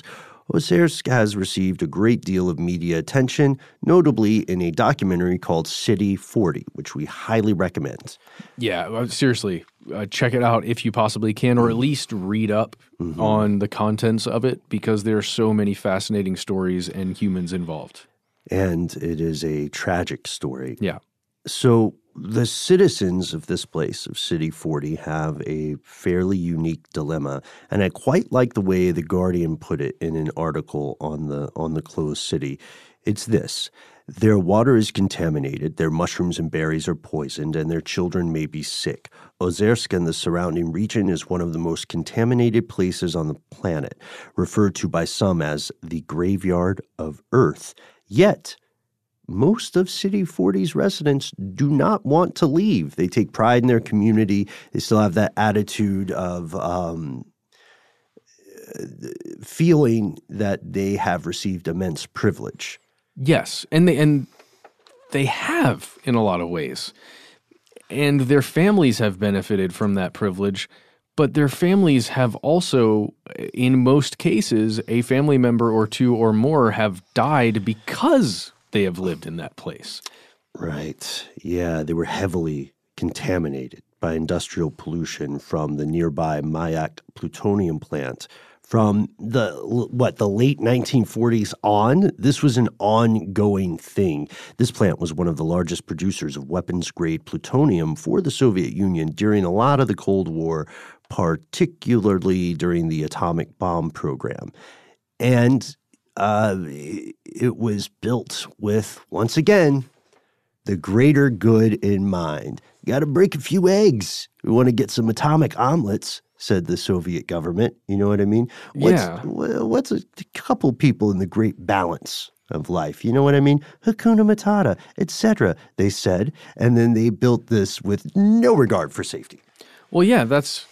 Ozersk has received a great deal of media attention, notably in a documentary called City forty, which we highly recommend. Yeah, uh, seriously, uh, check it out if you possibly can, or at least read up mm-hmm. on the contents of it, because there are so many fascinating stories and humans involved. And it is a tragic story. Yeah. So the citizens of this place, of City forty, have a fairly unique dilemma, and I quite like the way The Guardian put it in an article on the on the closed city. It's this: their water is contaminated, their mushrooms and berries are poisoned, and their children may be sick. Ozersk and the surrounding region is one of the most contaminated places on the planet, referred to by some as the graveyard of Earth. Yet, most of City forty's residents do not want to leave. They take pride in their community. They still have that attitude of um, feeling that they have received immense privilege. Yes, and they and they have in a lot of ways. And their families have benefited from that privilege, but their families have also, in most cases, a family member or two or more have died because they have lived in that place. Right. Yeah, they were heavily contaminated by industrial pollution from the nearby Mayak plutonium plant. From the, what, the late nineteen forties on, this was an ongoing thing. This plant was one of the largest producers of weapons-grade plutonium for the Soviet Union during a lot of the Cold War, particularly during the atomic bomb program. And uh, it was built with, once again, the greater good in mind. You got to break a few eggs. We want to get some atomic omelets, said the Soviet government. You know what I mean? What's, yeah. What's a couple people in the great balance of life? You know what I mean? Hakuna Matata, et cetera, they said. And then they built this with no regard for safety. Well, yeah, that's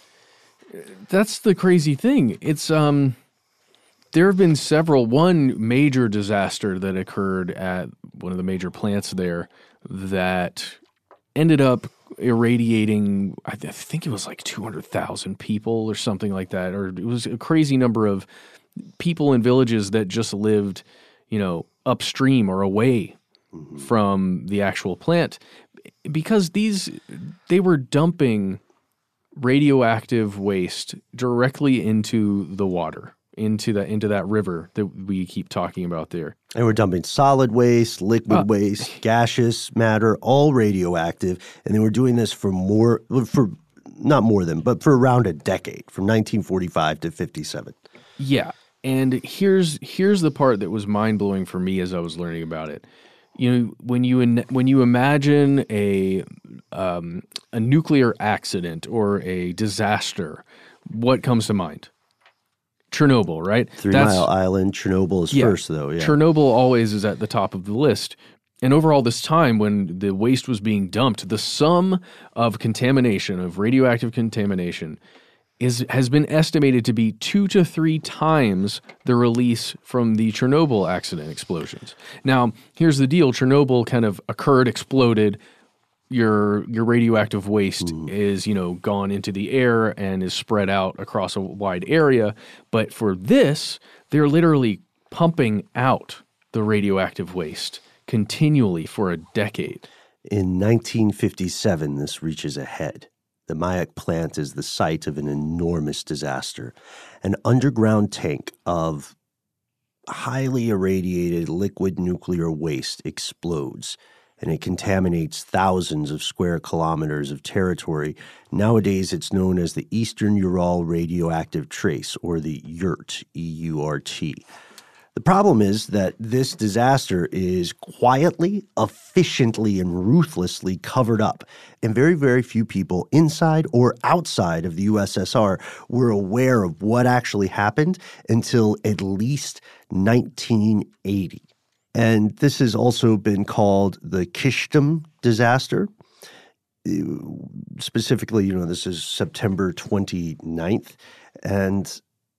that's the crazy thing. It's um, there have been several. One major disaster that occurred at one of the major plants there that ended up irradiating, I, th- I think it was like two hundred thousand people or something like that, or it was a crazy number of people in villages that just lived, you know, upstream or away mm-hmm. from the actual plant, because these, they were dumping radioactive waste directly into the water, into that into that river that we keep talking about there. And we're dumping solid waste, liquid uh, waste, gaseous matter, all radioactive. And they were doing this for more, for not more than, but for around a decade, from nineteen forty-five to fifty-seven. Yeah. And here's here's the part that was mind-blowing for me as I was learning about it. You know, when you in, when you imagine a um, a nuclear accident or a disaster, what comes to mind? Chernobyl, right? Three That's, Mile Island. Chernobyl is yeah, first, though. Yeah. Chernobyl always is at the top of the list. And over all this time, when the waste was being dumped, the sum of contamination, of radioactive contamination, is has been estimated to be two to three times the release from the Chernobyl accident explosions. Now, here's the deal. Chernobyl kind of occurred, exploded. Your your radioactive waste Ooh. is, you know, gone into the air and is spread out across a wide area. But for this, they're literally pumping out the radioactive waste continually for a decade. In nineteen fifty-seven, this reaches a head. The Mayak plant is the site of an enormous disaster. An underground tank of highly irradiated liquid nuclear waste explodes, and it contaminates thousands of square kilometers of territory. Nowadays, it's known as the Eastern Ural Radioactive Trace, or the YURT, E U R T. The problem is that this disaster is quietly, efficiently, and ruthlessly covered up, and very, very few people inside or outside of the U S S R were aware of what actually happened until at least nineteen eighty. And this has also been called the Kyshtym disaster. Specifically, you know, this is September twenty-ninth, and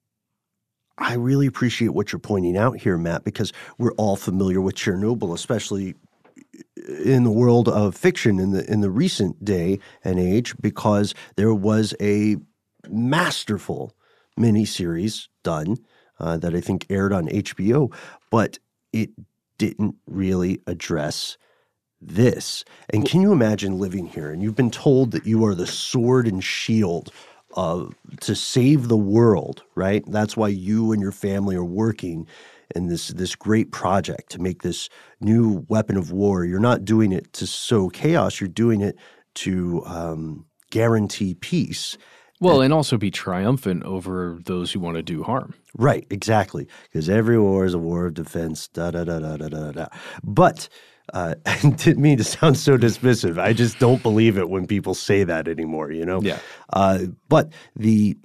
I really appreciate what you're pointing out here, Matt, because we're all familiar with Chernobyl, especially in the world of fiction in the in the recent day and age, because there was a masterful miniseries done uh, that I think aired on H B O, but it didn't really address this. And can you imagine living here and you've been told that you are the sword and shield uh, to save the world, right? That's why you and your family are working in this this great project to make this new weapon of war. You're not doing it to sow chaos. You're doing it to um, guarantee peace. Well, and also be triumphant over those who want to do harm. Right, exactly. Because every war is a war of defense, da da da da da da da. But uh, I didn't mean to sound so dismissive. I just don't believe it when people say that anymore, you know? Yeah. Uh, but the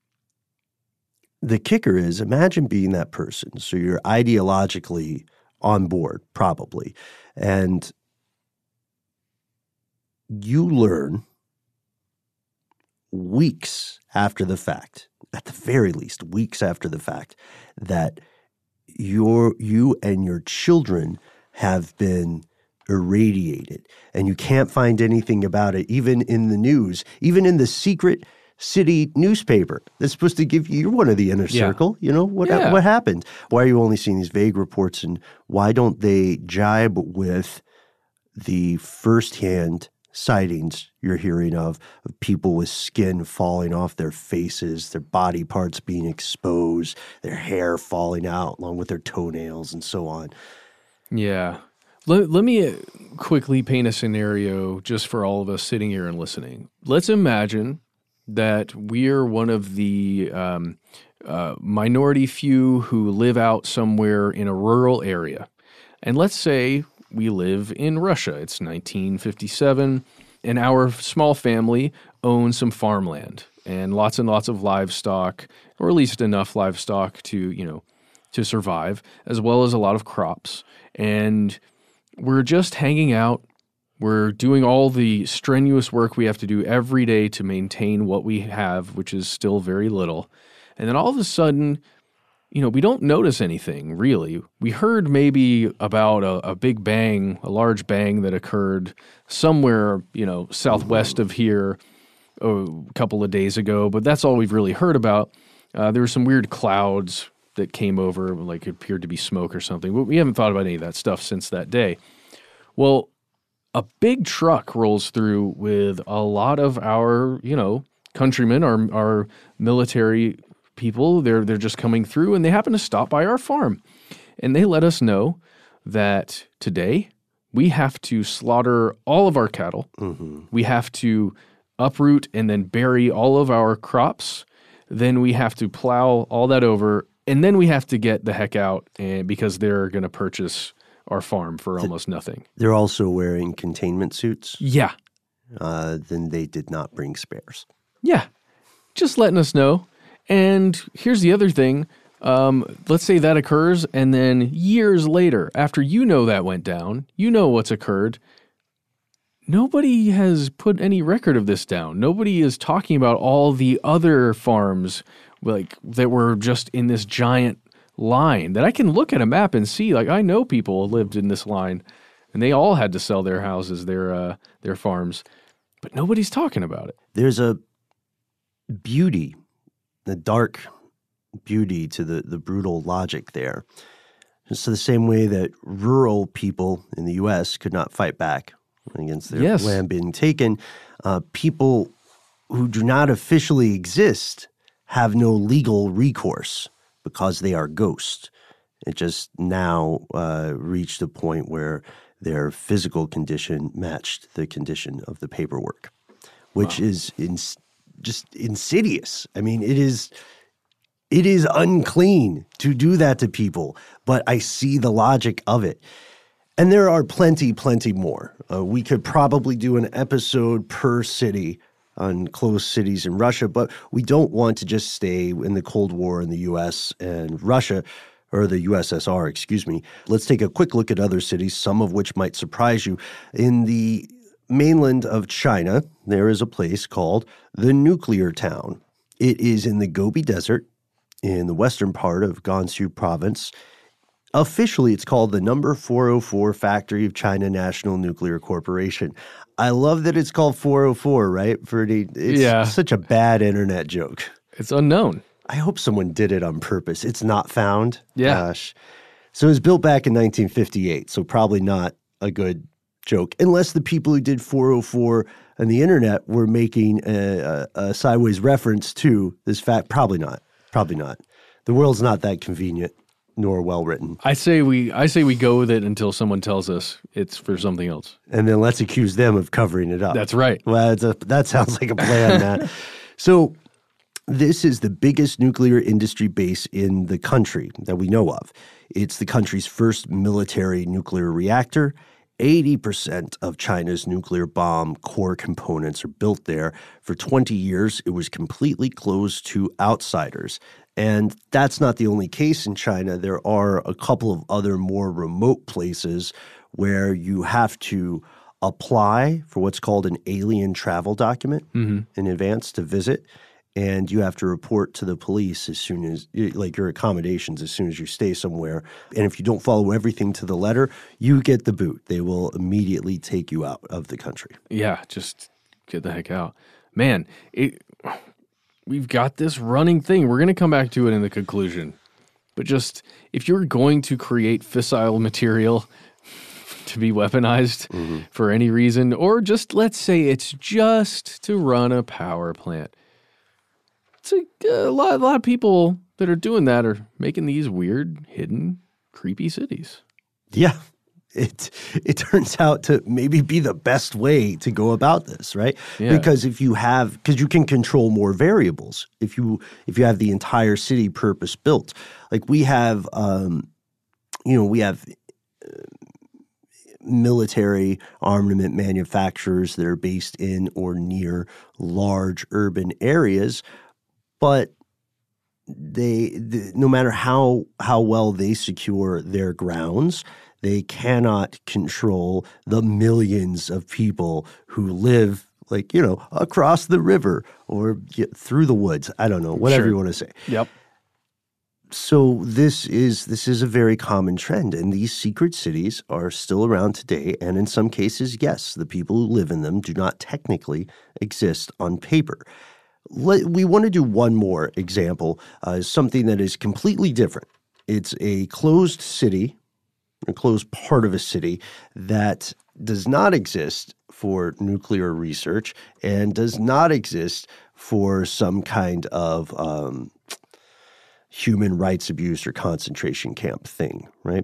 the kicker is, imagine being that person. So you're ideologically on board, probably. And you learn weeks after the fact, at the very least, weeks after the fact, that your you and your children have been irradiated, and you can't find anything about it, even in the news, even in the secret city newspaper that's supposed to give you, you're one of the inner Yeah. circle, you know, what Yeah. what happened? Why are you only seeing these vague reports, and why don't they jibe with the firsthand sightings you're hearing of, of people with skin falling off their faces, their body parts being exposed, their hair falling out along with their toenails and so on? Yeah. Let, let me uh, quickly paint a scenario just for all of us sitting here and listening. Let's imagine that we're one of the um, uh, minority few who live out somewhere in a rural area. And let's say we live in Russia. It's nineteen fifty-seven, and our small family owns some farmland and lots and lots of livestock, or at least enough livestock to, you know, to survive, as well as a lot of crops. And we're just hanging out. We're doing all the strenuous work we have to do every day to maintain what we have, which is still very little. And then all of a sudden, you know, we don't notice anything, really. We heard maybe about a, a big bang, a large bang that occurred somewhere, you know, southwest of here a couple of days ago, but that's all we've really heard about. Uh, there were some weird clouds that came over, like it appeared to be smoke or something. But we haven't thought about any of that stuff since that day. Well, a big truck rolls through with a lot of our, you know, countrymen, our our military people. They're they're just coming through, and they happen to stop by our farm, and they let us know that today we have to slaughter all of our cattle. Mm-hmm. We have to uproot and then bury all of our crops. Then we have to plow all that over, and then we have to get the heck out, and because they're going to purchase our farm for almost nothing. They're also wearing containment suits. Yeah. Uh, then they did not bring spares. Yeah. Just letting us know. And here's the other thing. Um, let's say that occurs, and then years later, after you know that went down, you know what's occurred, nobody has put any record of this down. Nobody is talking about all the other farms like that were just in this giant line that I can look at a map and see, like, I know people lived in this line and they all had to sell their houses, their uh, their farms, but nobody's talking about it. There's a beauty, the dark beauty to the, the brutal logic there. Just the same way that rural people in the U S could not fight back against their Yes. land being taken, uh, people who do not officially exist have no legal recourse because they are ghosts. It just now uh, reached a point where their physical condition matched the condition of the paperwork, which wow. is ins- just insidious. I mean, it is it is unclean to do that to people, but I see the logic of it. And there are plenty, plenty more. Uh, we could probably do an episode per city on closed cities in Russia, but we don't want to just stay in the Cold War in the U S and Russia, or the U S S R, excuse me. Let's take a quick look at other cities, some of which might surprise you. In the mainland of China, there is a place called the Nuclear Town. It is in the Gobi Desert in the western part of Gansu Province. Officially, it's called the number four oh four Factory of China National Nuclear Corporation. I love that it's called four oh four, right, Ferdy? It's Yeah. such a bad internet joke. It's unknown. I hope someone did it on purpose. It's not found. Yeah. Gosh. So it was built back in nineteen fifty-eight, so probably not a good joke, unless the people who did four oh four on the internet were making a, a, a sideways reference to this fact. Probably not. Probably not. The world's not that convenient nor well written. I say we I say we go with it until someone tells us it's for something else. And then let's accuse them of covering it up. That's right. Well, it's a, that sounds like a plan, Matt. So this is the biggest nuclear industry base in the country that we know of. It's the country's first military nuclear reactor. eighty percent of China's nuclear bomb core components are built there. For twenty years, it was completely closed to outsiders. And that's not the only case in China. There are a couple of other more remote places where you have to apply for what's called an alien travel document mm-hmm. in advance to visit. And you have to report to the police as soon as, like your accommodations, as soon as you stay somewhere. And if you don't follow everything to the letter, you get the boot. They will immediately take you out of the country. Yeah, just get the heck out. Man, it, we've got this running thing. We're going to come back to it in the conclusion. But just, if you're going to create fissile material to be weaponized mm-hmm. for any reason, or just let's say it's just to run a power plant, A, a lot, a lot of people that are doing that are making these weird, hidden, creepy cities. Yeah, it it turns out to maybe be the best way to go about this, right? Yeah. Because if you have, because you can control more variables. If you if you have the entire city purpose built, like we have, um, you know, we have. Uh, military armament manufacturers that are based in or near large urban areas. But they, the, no matter how how well they secure their grounds, they cannot control the millions of people who live, like, you know, across the river or through the woods. I don't know, whatever sure. you want to say. Yep. So this is this is a very common trend, and these secret cities are still around today. And in some cases, yes, the people who live in them do not technically exist on paper. We want to do one more example, uh, something that is completely different. It's a closed city, a closed part of a city that does not exist for nuclear research and does not exist for some kind of um, human rights abuse or concentration camp thing, right?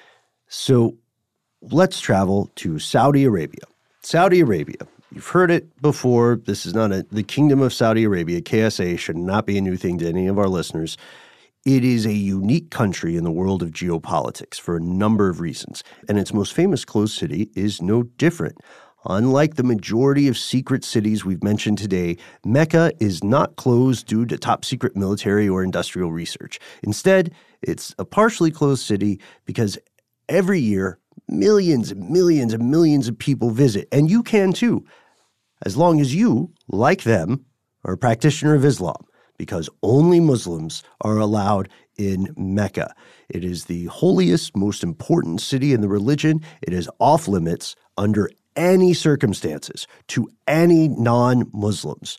So let's travel to Saudi Arabia. Saudi Arabia. You've heard it before. This is not a, the Kingdom of Saudi Arabia, K S A, should not be a new thing to any of our listeners. It is a unique country in the world of geopolitics for a number of reasons, and its most famous closed city is no different. Unlike the majority of secret cities we've mentioned today, Mecca is not closed due to top-secret military or industrial research. Instead, it's a partially closed city because every year, millions and millions and millions of people visit, and you can too, as long as you, like them, are a practitioner of Islam, because only Muslims are allowed in Mecca. It is the holiest, most important city in the religion. It is off limits under any circumstances to any non-Muslims.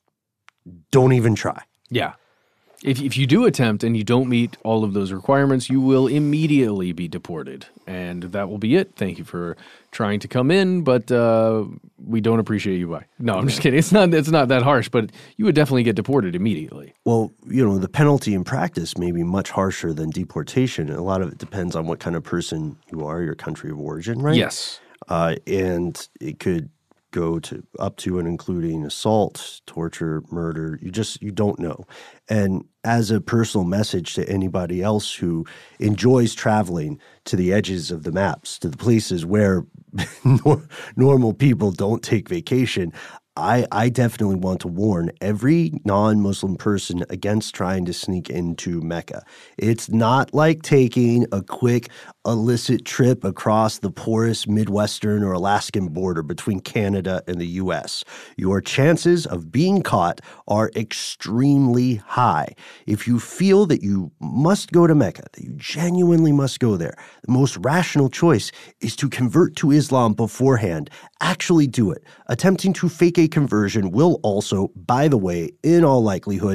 Don't even try. Yeah. If if you do attempt and you don't meet all of those requirements, you will immediately be deported. And that will be it. Thank you for trying to come in, but uh, we don't appreciate you. Bye. No, I'm just kidding. It's not it's not that harsh, but you would definitely get deported immediately. Well, you know, the penalty in practice may be much harsher than deportation. A lot of it depends on what kind of person you are, your country of origin, right? Yes. Uh, and it could go to up to and including assault, torture, murder. You just, you don't know. And as a personal message to anybody else who enjoys traveling to the edges of the maps, to the places where nor- normal people don't take vacation, I, I definitely want to warn every non-Muslim person against trying to sneak into Mecca. It's not like taking a quick illicit trip across the porous Midwestern or Alaskan border between Canada and the U S. Your chances of being caught are extremely high. If you feel that you must go to Mecca, that you genuinely must go there, the most rational choice is to convert to Islam beforehand. Actually do it. Attempting to fake a conversion will also, by the way, in all likelihood,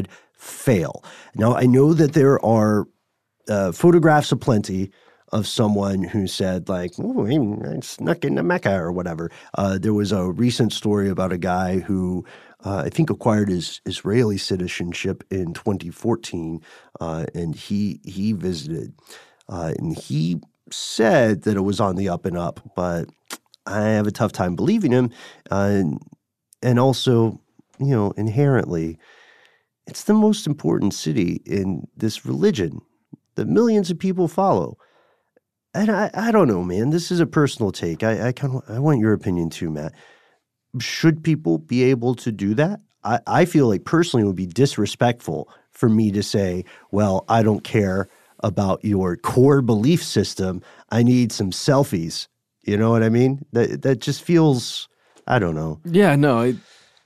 fail. Now, I know that there are uh, photographs aplenty of someone who said, like, oh, I snuck into Mecca or whatever. Uh, there was a recent story about a guy who uh, I think acquired his Israeli citizenship in twenty fourteen, uh, and he he visited. Uh, and he said that it was on the up and up, but I have a tough time believing him. Uh, and, and also, you know, inherently, it's the most important city in this religion that millions of people follow. And I, I don't know, man. This is a personal take. I, I kind of I want your opinion too, Matt. Should people be able to do that? I, I feel like personally it would be disrespectful for me to say, well, I don't care about your core belief system. I need some selfies. You know what I mean? That that just feels, I don't know. Yeah, no. It,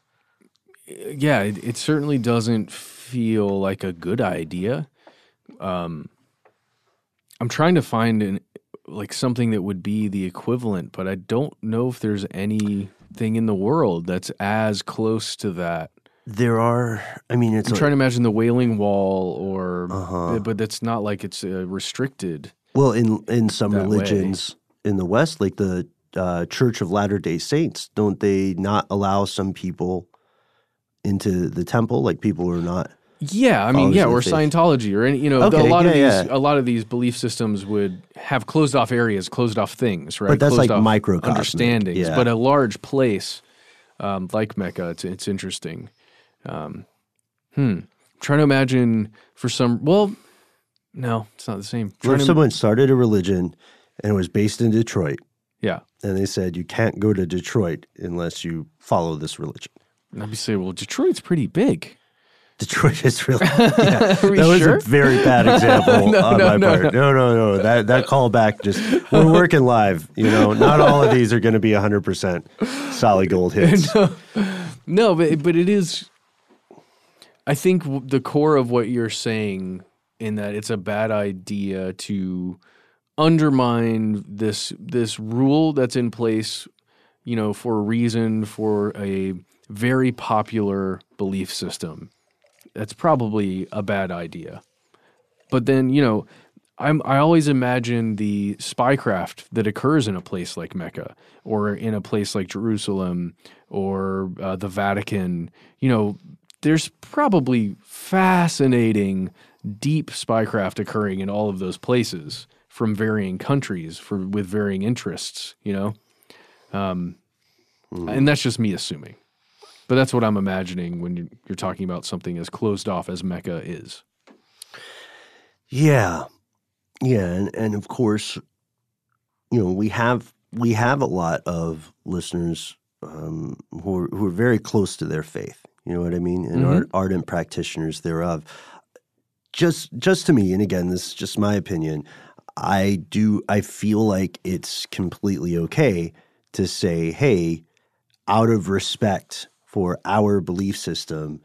yeah, it, it certainly doesn't feel like a good idea. Um, I'm trying to find an like something that would be the equivalent, but I don't know if there's anything in the world that's as close to that. There are, I mean, it's I'm like, trying to imagine the Wailing Wall, or, Uh-huh. but that's not like it's uh, restricted. well, in in some that religions in the West, like the uh, Church of Latter-day Saints, don't they not allow some people into the temple, like people who are not? Yeah, I mean, Followers yeah, of the or faith. Scientology, or any, you know, Okay, a lot of yeah, these, yeah. a lot of these belief systems would have closed off areas, closed off things, right? But that's Closed like off microcosmic, understandings. yeah. But a large place um, like Mecca, it's it's interesting. Um, hmm, trying to imagine for some. Well, no, it's not the same. What Trying if to- someone started a religion and it was based in Detroit, yeah, and they said you can't go to Detroit unless you follow this religion? and I'd be saying, well, Detroit's pretty big. Detroit is really, yeah, Are we that was sure? a very bad example No, on no, my no, part. No, no, no. That that callback just, we're working live. You know, not all of these are going to be one hundred percent solid gold hits. no, no, but but it is. I think w- the core of what you're saying, in that it's a bad idea to undermine this this rule that's in place, you know, for a reason, for a very popular belief system. That's probably a bad idea. But then, you know, I'm, I always imagine the spycraft that occurs in a place like Mecca, or in a place like Jerusalem, or uh, the Vatican. You know, there's probably fascinating, deep spycraft occurring in all of those places from varying countries for with varying interests, you know? Um, And that's just me assuming. But that's what I'm imagining when you're, you're talking about something as closed off as Mecca is. Yeah, yeah, and and of course, you know, we have we have a lot of listeners um, who are, who are very close to their faith. You know what I mean, and Mhm. are ardent practitioners thereof. Just just to me, and again, this is just my opinion. I do I feel like it's completely okay to say, hey, out of respect for our belief system,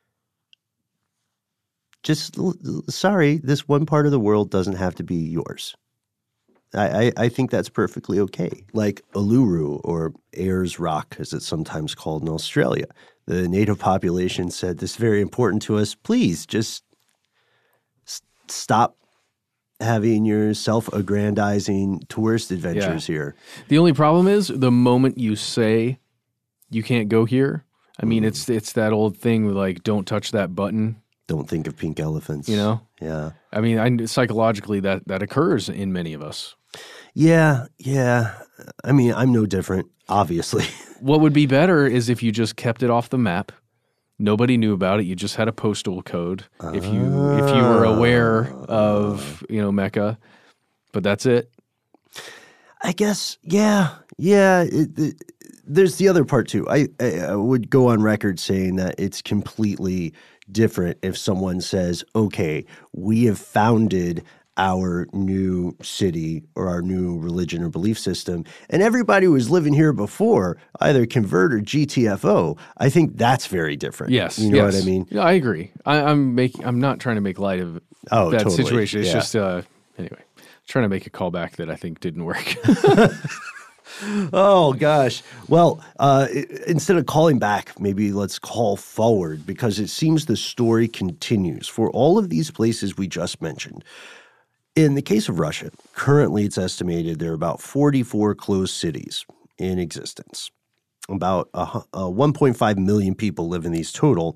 just l- l- sorry, this one part of the world doesn't have to be yours. I, I, I think that's perfectly okay. Like Uluru, or Ayers Rock, as it's sometimes called in Australia. The native population said, this is very important to us. Please just s- stop having your self-aggrandizing tourist adventures here. The only problem is the moment you say you can't go here, I mean, it's it's that old thing with like, don't touch that button, Don't think of pink elephants. you know? Yeah. I mean, I, psychologically, that, that occurs in many of us. Yeah, yeah. I mean, I'm no different, obviously. What would be better is if you just kept it off the map. Nobody knew about it. You just had a postal code. If you if you were aware of, you know, Mecca, but that's it. I guess, yeah, yeah. It, it, there's the other part too. I, I, I would go on record saying that it's completely different if someone says, okay, we have founded our new city or our new religion or belief system, and everybody who was living here before either convert or G T F O. I think that's very different. Yes, You know yes. what I mean? Yeah, I agree. I, I'm making. I'm not trying to make light of Oh, that totally. situation. It's Yeah. just uh, anyway. Trying to make a callback that I think didn't work. Oh, gosh. Well, uh, i- instead of calling back, maybe let's call forward because it seems the story continues for all of these places we just mentioned. In the case of Russia, currently it's estimated there are about forty-four closed cities in existence. About uh, uh, one point five million people live in these total.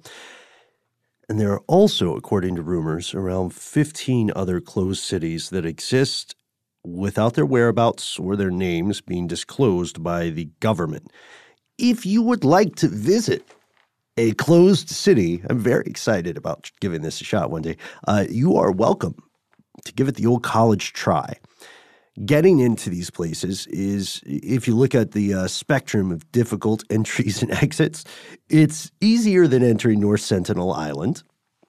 And there are also, according to rumors, around fifteen other closed cities that exist without their whereabouts or their names being disclosed by the government. If you would like to visit a closed city, I'm very excited about giving this a shot one day, uh, you are welcome to give it the old college try. Getting into these places is, if you look at the uh, spectrum of difficult entries and exits, it's easier than entering North Sentinel Island.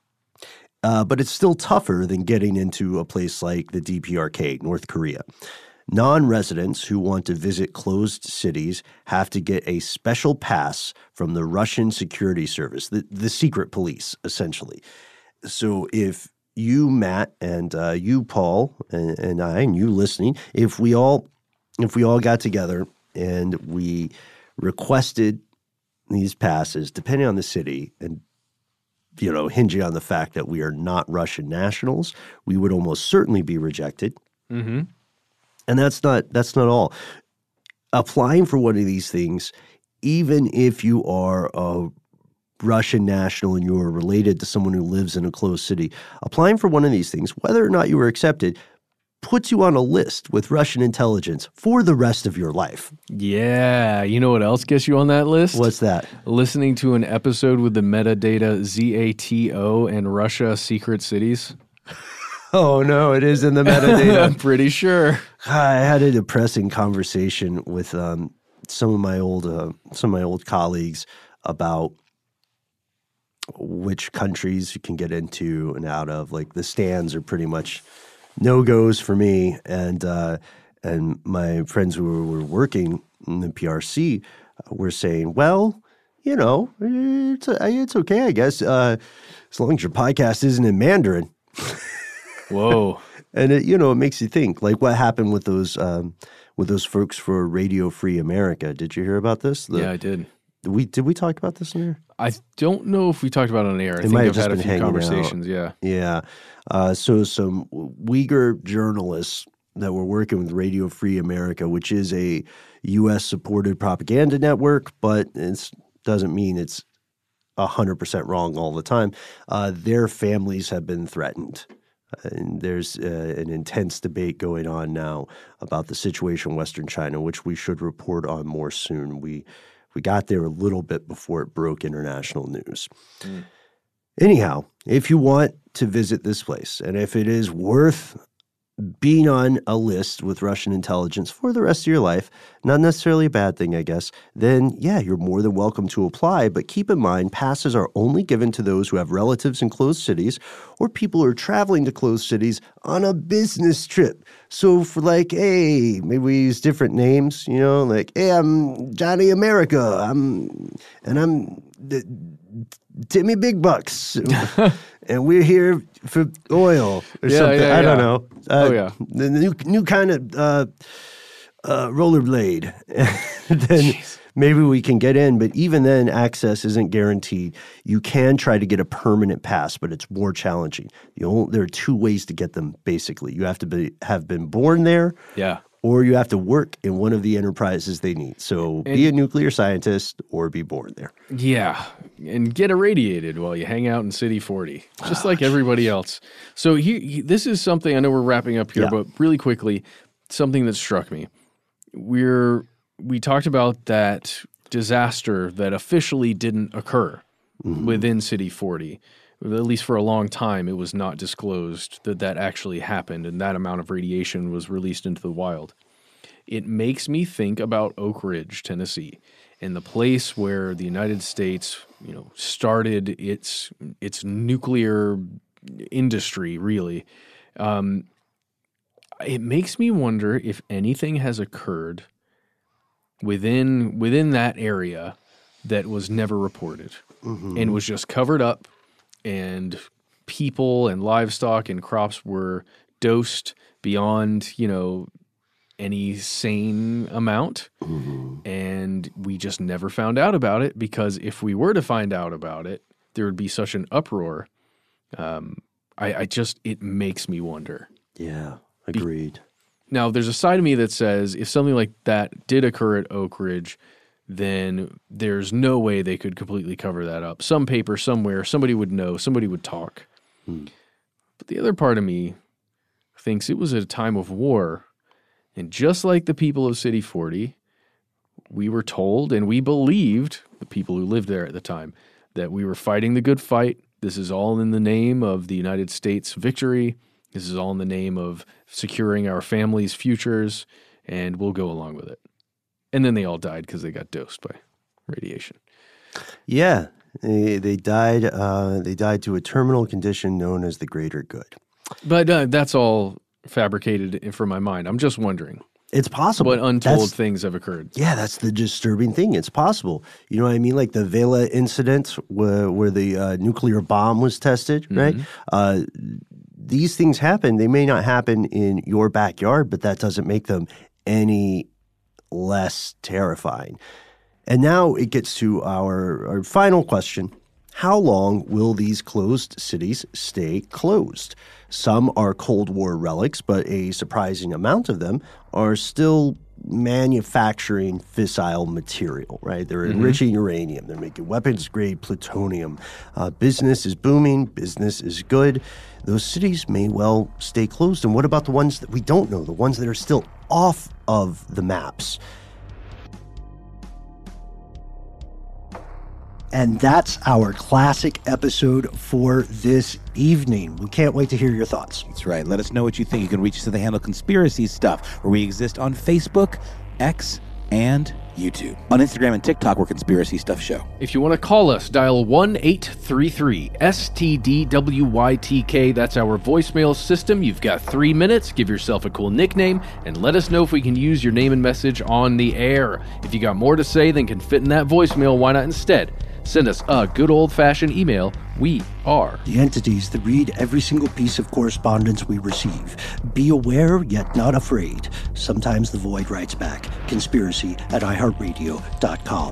Uh, but it's still tougher than getting into a place like the D P R K, North Korea. Non-residents who want to visit closed cities have to get a special pass from the Russian security service, the, the secret police, essentially. So if you, Matt, and uh, you, Paul, and, and I, and you listening, if we all, if we all got together and we requested these passes, depending on the city, and you know, hinging on the fact that we are not Russian nationals, we would almost certainly be rejected. Mm-hmm. And that's not that's not all. Applying for one of these things, even if you are a Russian national and you are related to someone who lives in a closed city, applying for one of these things, whether or not you were accepted, puts you on a list with Russian intelligence for the rest of your life. Yeah. You know what else gets you on that list? What's that? Listening to an episode with the metadata Z A T O and Russia secret cities. Oh, no, it is in the metadata. I'm pretty sure. I had a depressing conversation with um, some of my old uh, some of my old colleagues about which countries you can get into and out of. Like the stands are pretty much no-goes for me, and uh, and my friends who were, were working in the P R C uh, were saying, well, you know, it's it's okay, I guess, uh, as long as your podcast isn't in Mandarin. Whoa. And it, you know, it makes you think, like what happened with those um, with those folks for Radio Free America. Did you hear about this? The, yeah, I did. Did we did we talk about this in there? I don't know if we talked about it on air. I It think might have I've just had a been few hanging out. conversations. Yeah. Yeah. Uh, so some Uyghur journalists that were working with Radio Free America, which is a U S supported propaganda network, but it doesn't mean it's one hundred percent wrong all the time. Uh, their families have been threatened. And there's uh, an intense debate going on now about the situation in Western China, which we should report on more soon. We we got there a little bit before it broke international news. Mm. Anyhow, if you want to visit this place, and if it is worth being on a list with Russian intelligence for the rest of your life, not necessarily a bad thing, I guess, then yeah, you're more than welcome to apply. But keep in mind, passes are only given to those who have relatives in closed cities or people who are traveling to closed cities on a business trip. So for like, hey, maybe we use different names, you know, like, hey, I'm Johnny America, I'm, and I'm the, Timmy Big Bucks, and we're here for oil or Yeah, something. yeah, I don't yeah. know. Uh, Oh, yeah. the new new kind of uh, uh, rollerblade. Then maybe we can get in, but even then, access isn't guaranteed. You can try to get a permanent pass, but it's more challenging. You only, there are two ways to get them. Basically, you have to be have been born there, Yeah. or you have to work in one of the enterprises they need. So be a And- nuclear scientist or be born there. Yeah, and get irradiated while you hang out in City forty, just Ah, like everybody else. So he, he- this is something, I know we're wrapping up here, Yeah. but really quickly, something that struck me. We're we talked about that disaster that officially didn't occur Mm-hmm. within City forty. At least for a long time, it was not disclosed that that actually happened and that amount of radiation was released into the wild. It makes me think about Oak Ridge, Tennessee, and the place where the United States, you know, started its its nuclear industry. Really, um, it makes me wonder if anything has occurred within within that area that was never reported and was just covered up, and people and livestock and crops were dosed beyond, you know, any sane amount. Mm-hmm. And we just never found out about it, because if we were to find out about it, there would be such an uproar. Um, I, I just, it makes me wonder. Yeah, agreed. Be- now, there's a side of me that says if something like that did occur at Oak Ridge, then there's no way they could completely cover that up. Some paper somewhere, somebody would know, somebody would talk. Hmm. But the other part of me thinks it was at a time of war, and just like the people of City forty, we were told and we believed, the people who lived there at the time, that we were fighting the good fight. This is all in the name of the United States victory. This is all in the name of securing our families' futures, and we'll go along with it. And then they all died because they got dosed by radiation. Yeah, they, they died. Uh, they died to a terminal condition known as the greater good. But uh, that's all fabricated for my mind. I'm just wondering. It's possible. What untold that's, things have occurred. Yeah, that's the disturbing thing. It's possible. You know what I mean? Like the Vela incident where, where the uh, nuclear bomb was tested, mm-hmm. right? Uh, these things happen. They may not happen in your backyard, but that doesn't make them any less terrifying. And now it gets to our, our final question. How long will these closed cities stay closed? Some are Cold War relics, but a surprising amount of them are still manufacturing fissile material, right? They're mm-hmm. enriching uranium. They're making weapons-grade plutonium. Uh, business is booming. Business is good. Those cities may well stay closed. And what about the ones that we don't know, the ones that are still off of the maps? And that's our classic episode for this evening. We can't wait to hear your thoughts. That's right. Let us know what you think. You can reach us at the handle Conspiracy Stuff, where we exist on Facebook, X, and YouTube. On Instagram and TikTok, we're Conspiracy Stuff Show. If you want to call us, dial one eight three three S T D W Y T K. That's our voicemail system. You've got three minutes. Give yourself a cool nickname, and let us know if we can use your name and message on the air. If you got more to say than can fit in that voicemail, why not instead send us a good old-fashioned email? We are the entities that read every single piece of correspondence we receive. Be aware, yet not afraid. Sometimes the void writes back. Conspiracy at i heart radio dot com.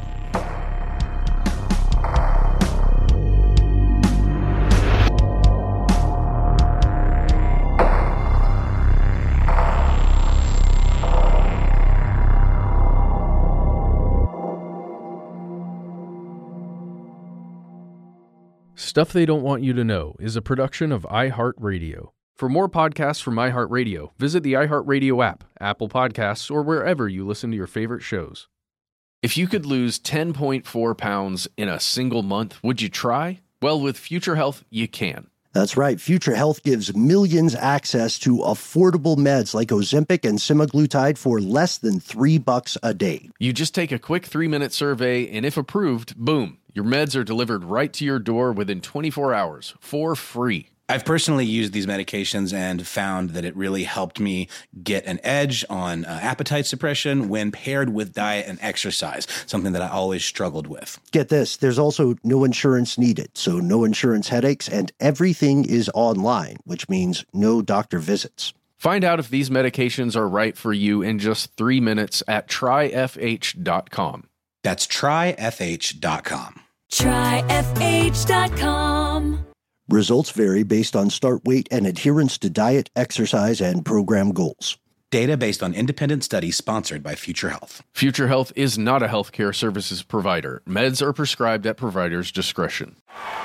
Stuff They Don't Want You to Know is a production of iHeartRadio. For more podcasts from iHeartRadio, visit the iHeartRadio app, Apple Podcasts, or wherever you listen to your favorite shows. If you could lose ten point four pounds in a single month, would you try? Well, with Future Health, you can. That's right. Future Health gives millions access to affordable meds like Ozempic and semaglutide for less than three bucks a day. You just take a quick three-minute survey, and if approved, boom, your meds are delivered right to your door within twenty-four hours for free. I've personally used these medications and found that it really helped me get an edge on uh, appetite suppression when paired with diet and exercise, something that I always struggled with. Get this, there's also no insurance needed, so no insurance headaches, and everything is online, which means no doctor visits. Find out if these medications are right for you in just three minutes at try f h dot com. That's try f h dot com. try f h dot com. Results vary based on start weight and adherence to diet, exercise, and program goals. Data based on independent studies sponsored by Future Health. Future Health is not a healthcare services provider. Meds are prescribed at provider's discretion.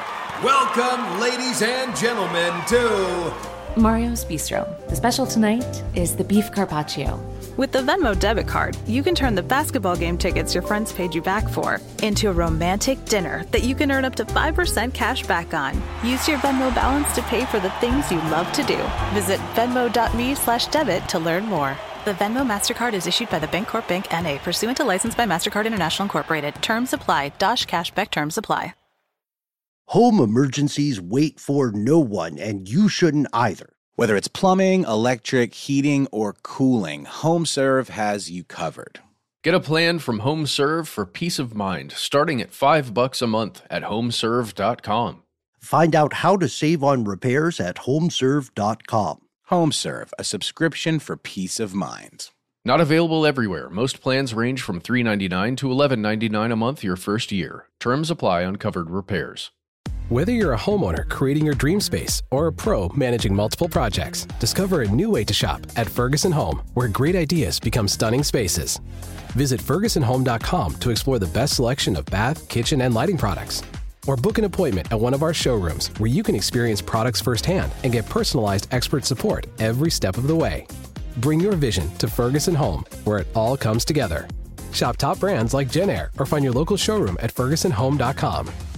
Welcome, ladies and gentlemen, to Mario's Bistro. The special tonight is the beef carpaccio. With the Venmo debit card, you can turn the basketball game tickets your friends paid you back for into a romantic dinner that you can earn up to five percent cash back on. Use your Venmo balance to pay for the things you love to do. Visit venmo.me slash debit to learn more. The Venmo MasterCard is issued by the Bancorp Bank N A pursuant to license by MasterCard International Incorporated. Terms apply. Dosh cashback terms apply. Home emergencies wait for no one, and you shouldn't either. Whether it's plumbing, electric, heating, or cooling, HomeServe has you covered. Get a plan from HomeServe for peace of mind, starting at five bucks a month at home serve dot com. Find out how to save on repairs at home serve dot com. HomeServe, a subscription for peace of mind. Not available everywhere. Most plans range from three dollars and ninety-nine cents to eleven dollars and ninety-nine cents a month your first year. Terms apply on covered repairs. Whether you're a homeowner creating your dream space or a pro managing multiple projects, discover a new way to shop at Ferguson Home, where great ideas become stunning spaces. Visit Ferguson Home dot com to explore the best selection of bath, kitchen, and lighting products. Or book an appointment at one of our showrooms where you can experience products firsthand and get personalized expert support every step of the way. Bring your vision to Ferguson Home, where it all comes together. Shop top brands like Jen Air or find your local showroom at Ferguson Home dot com.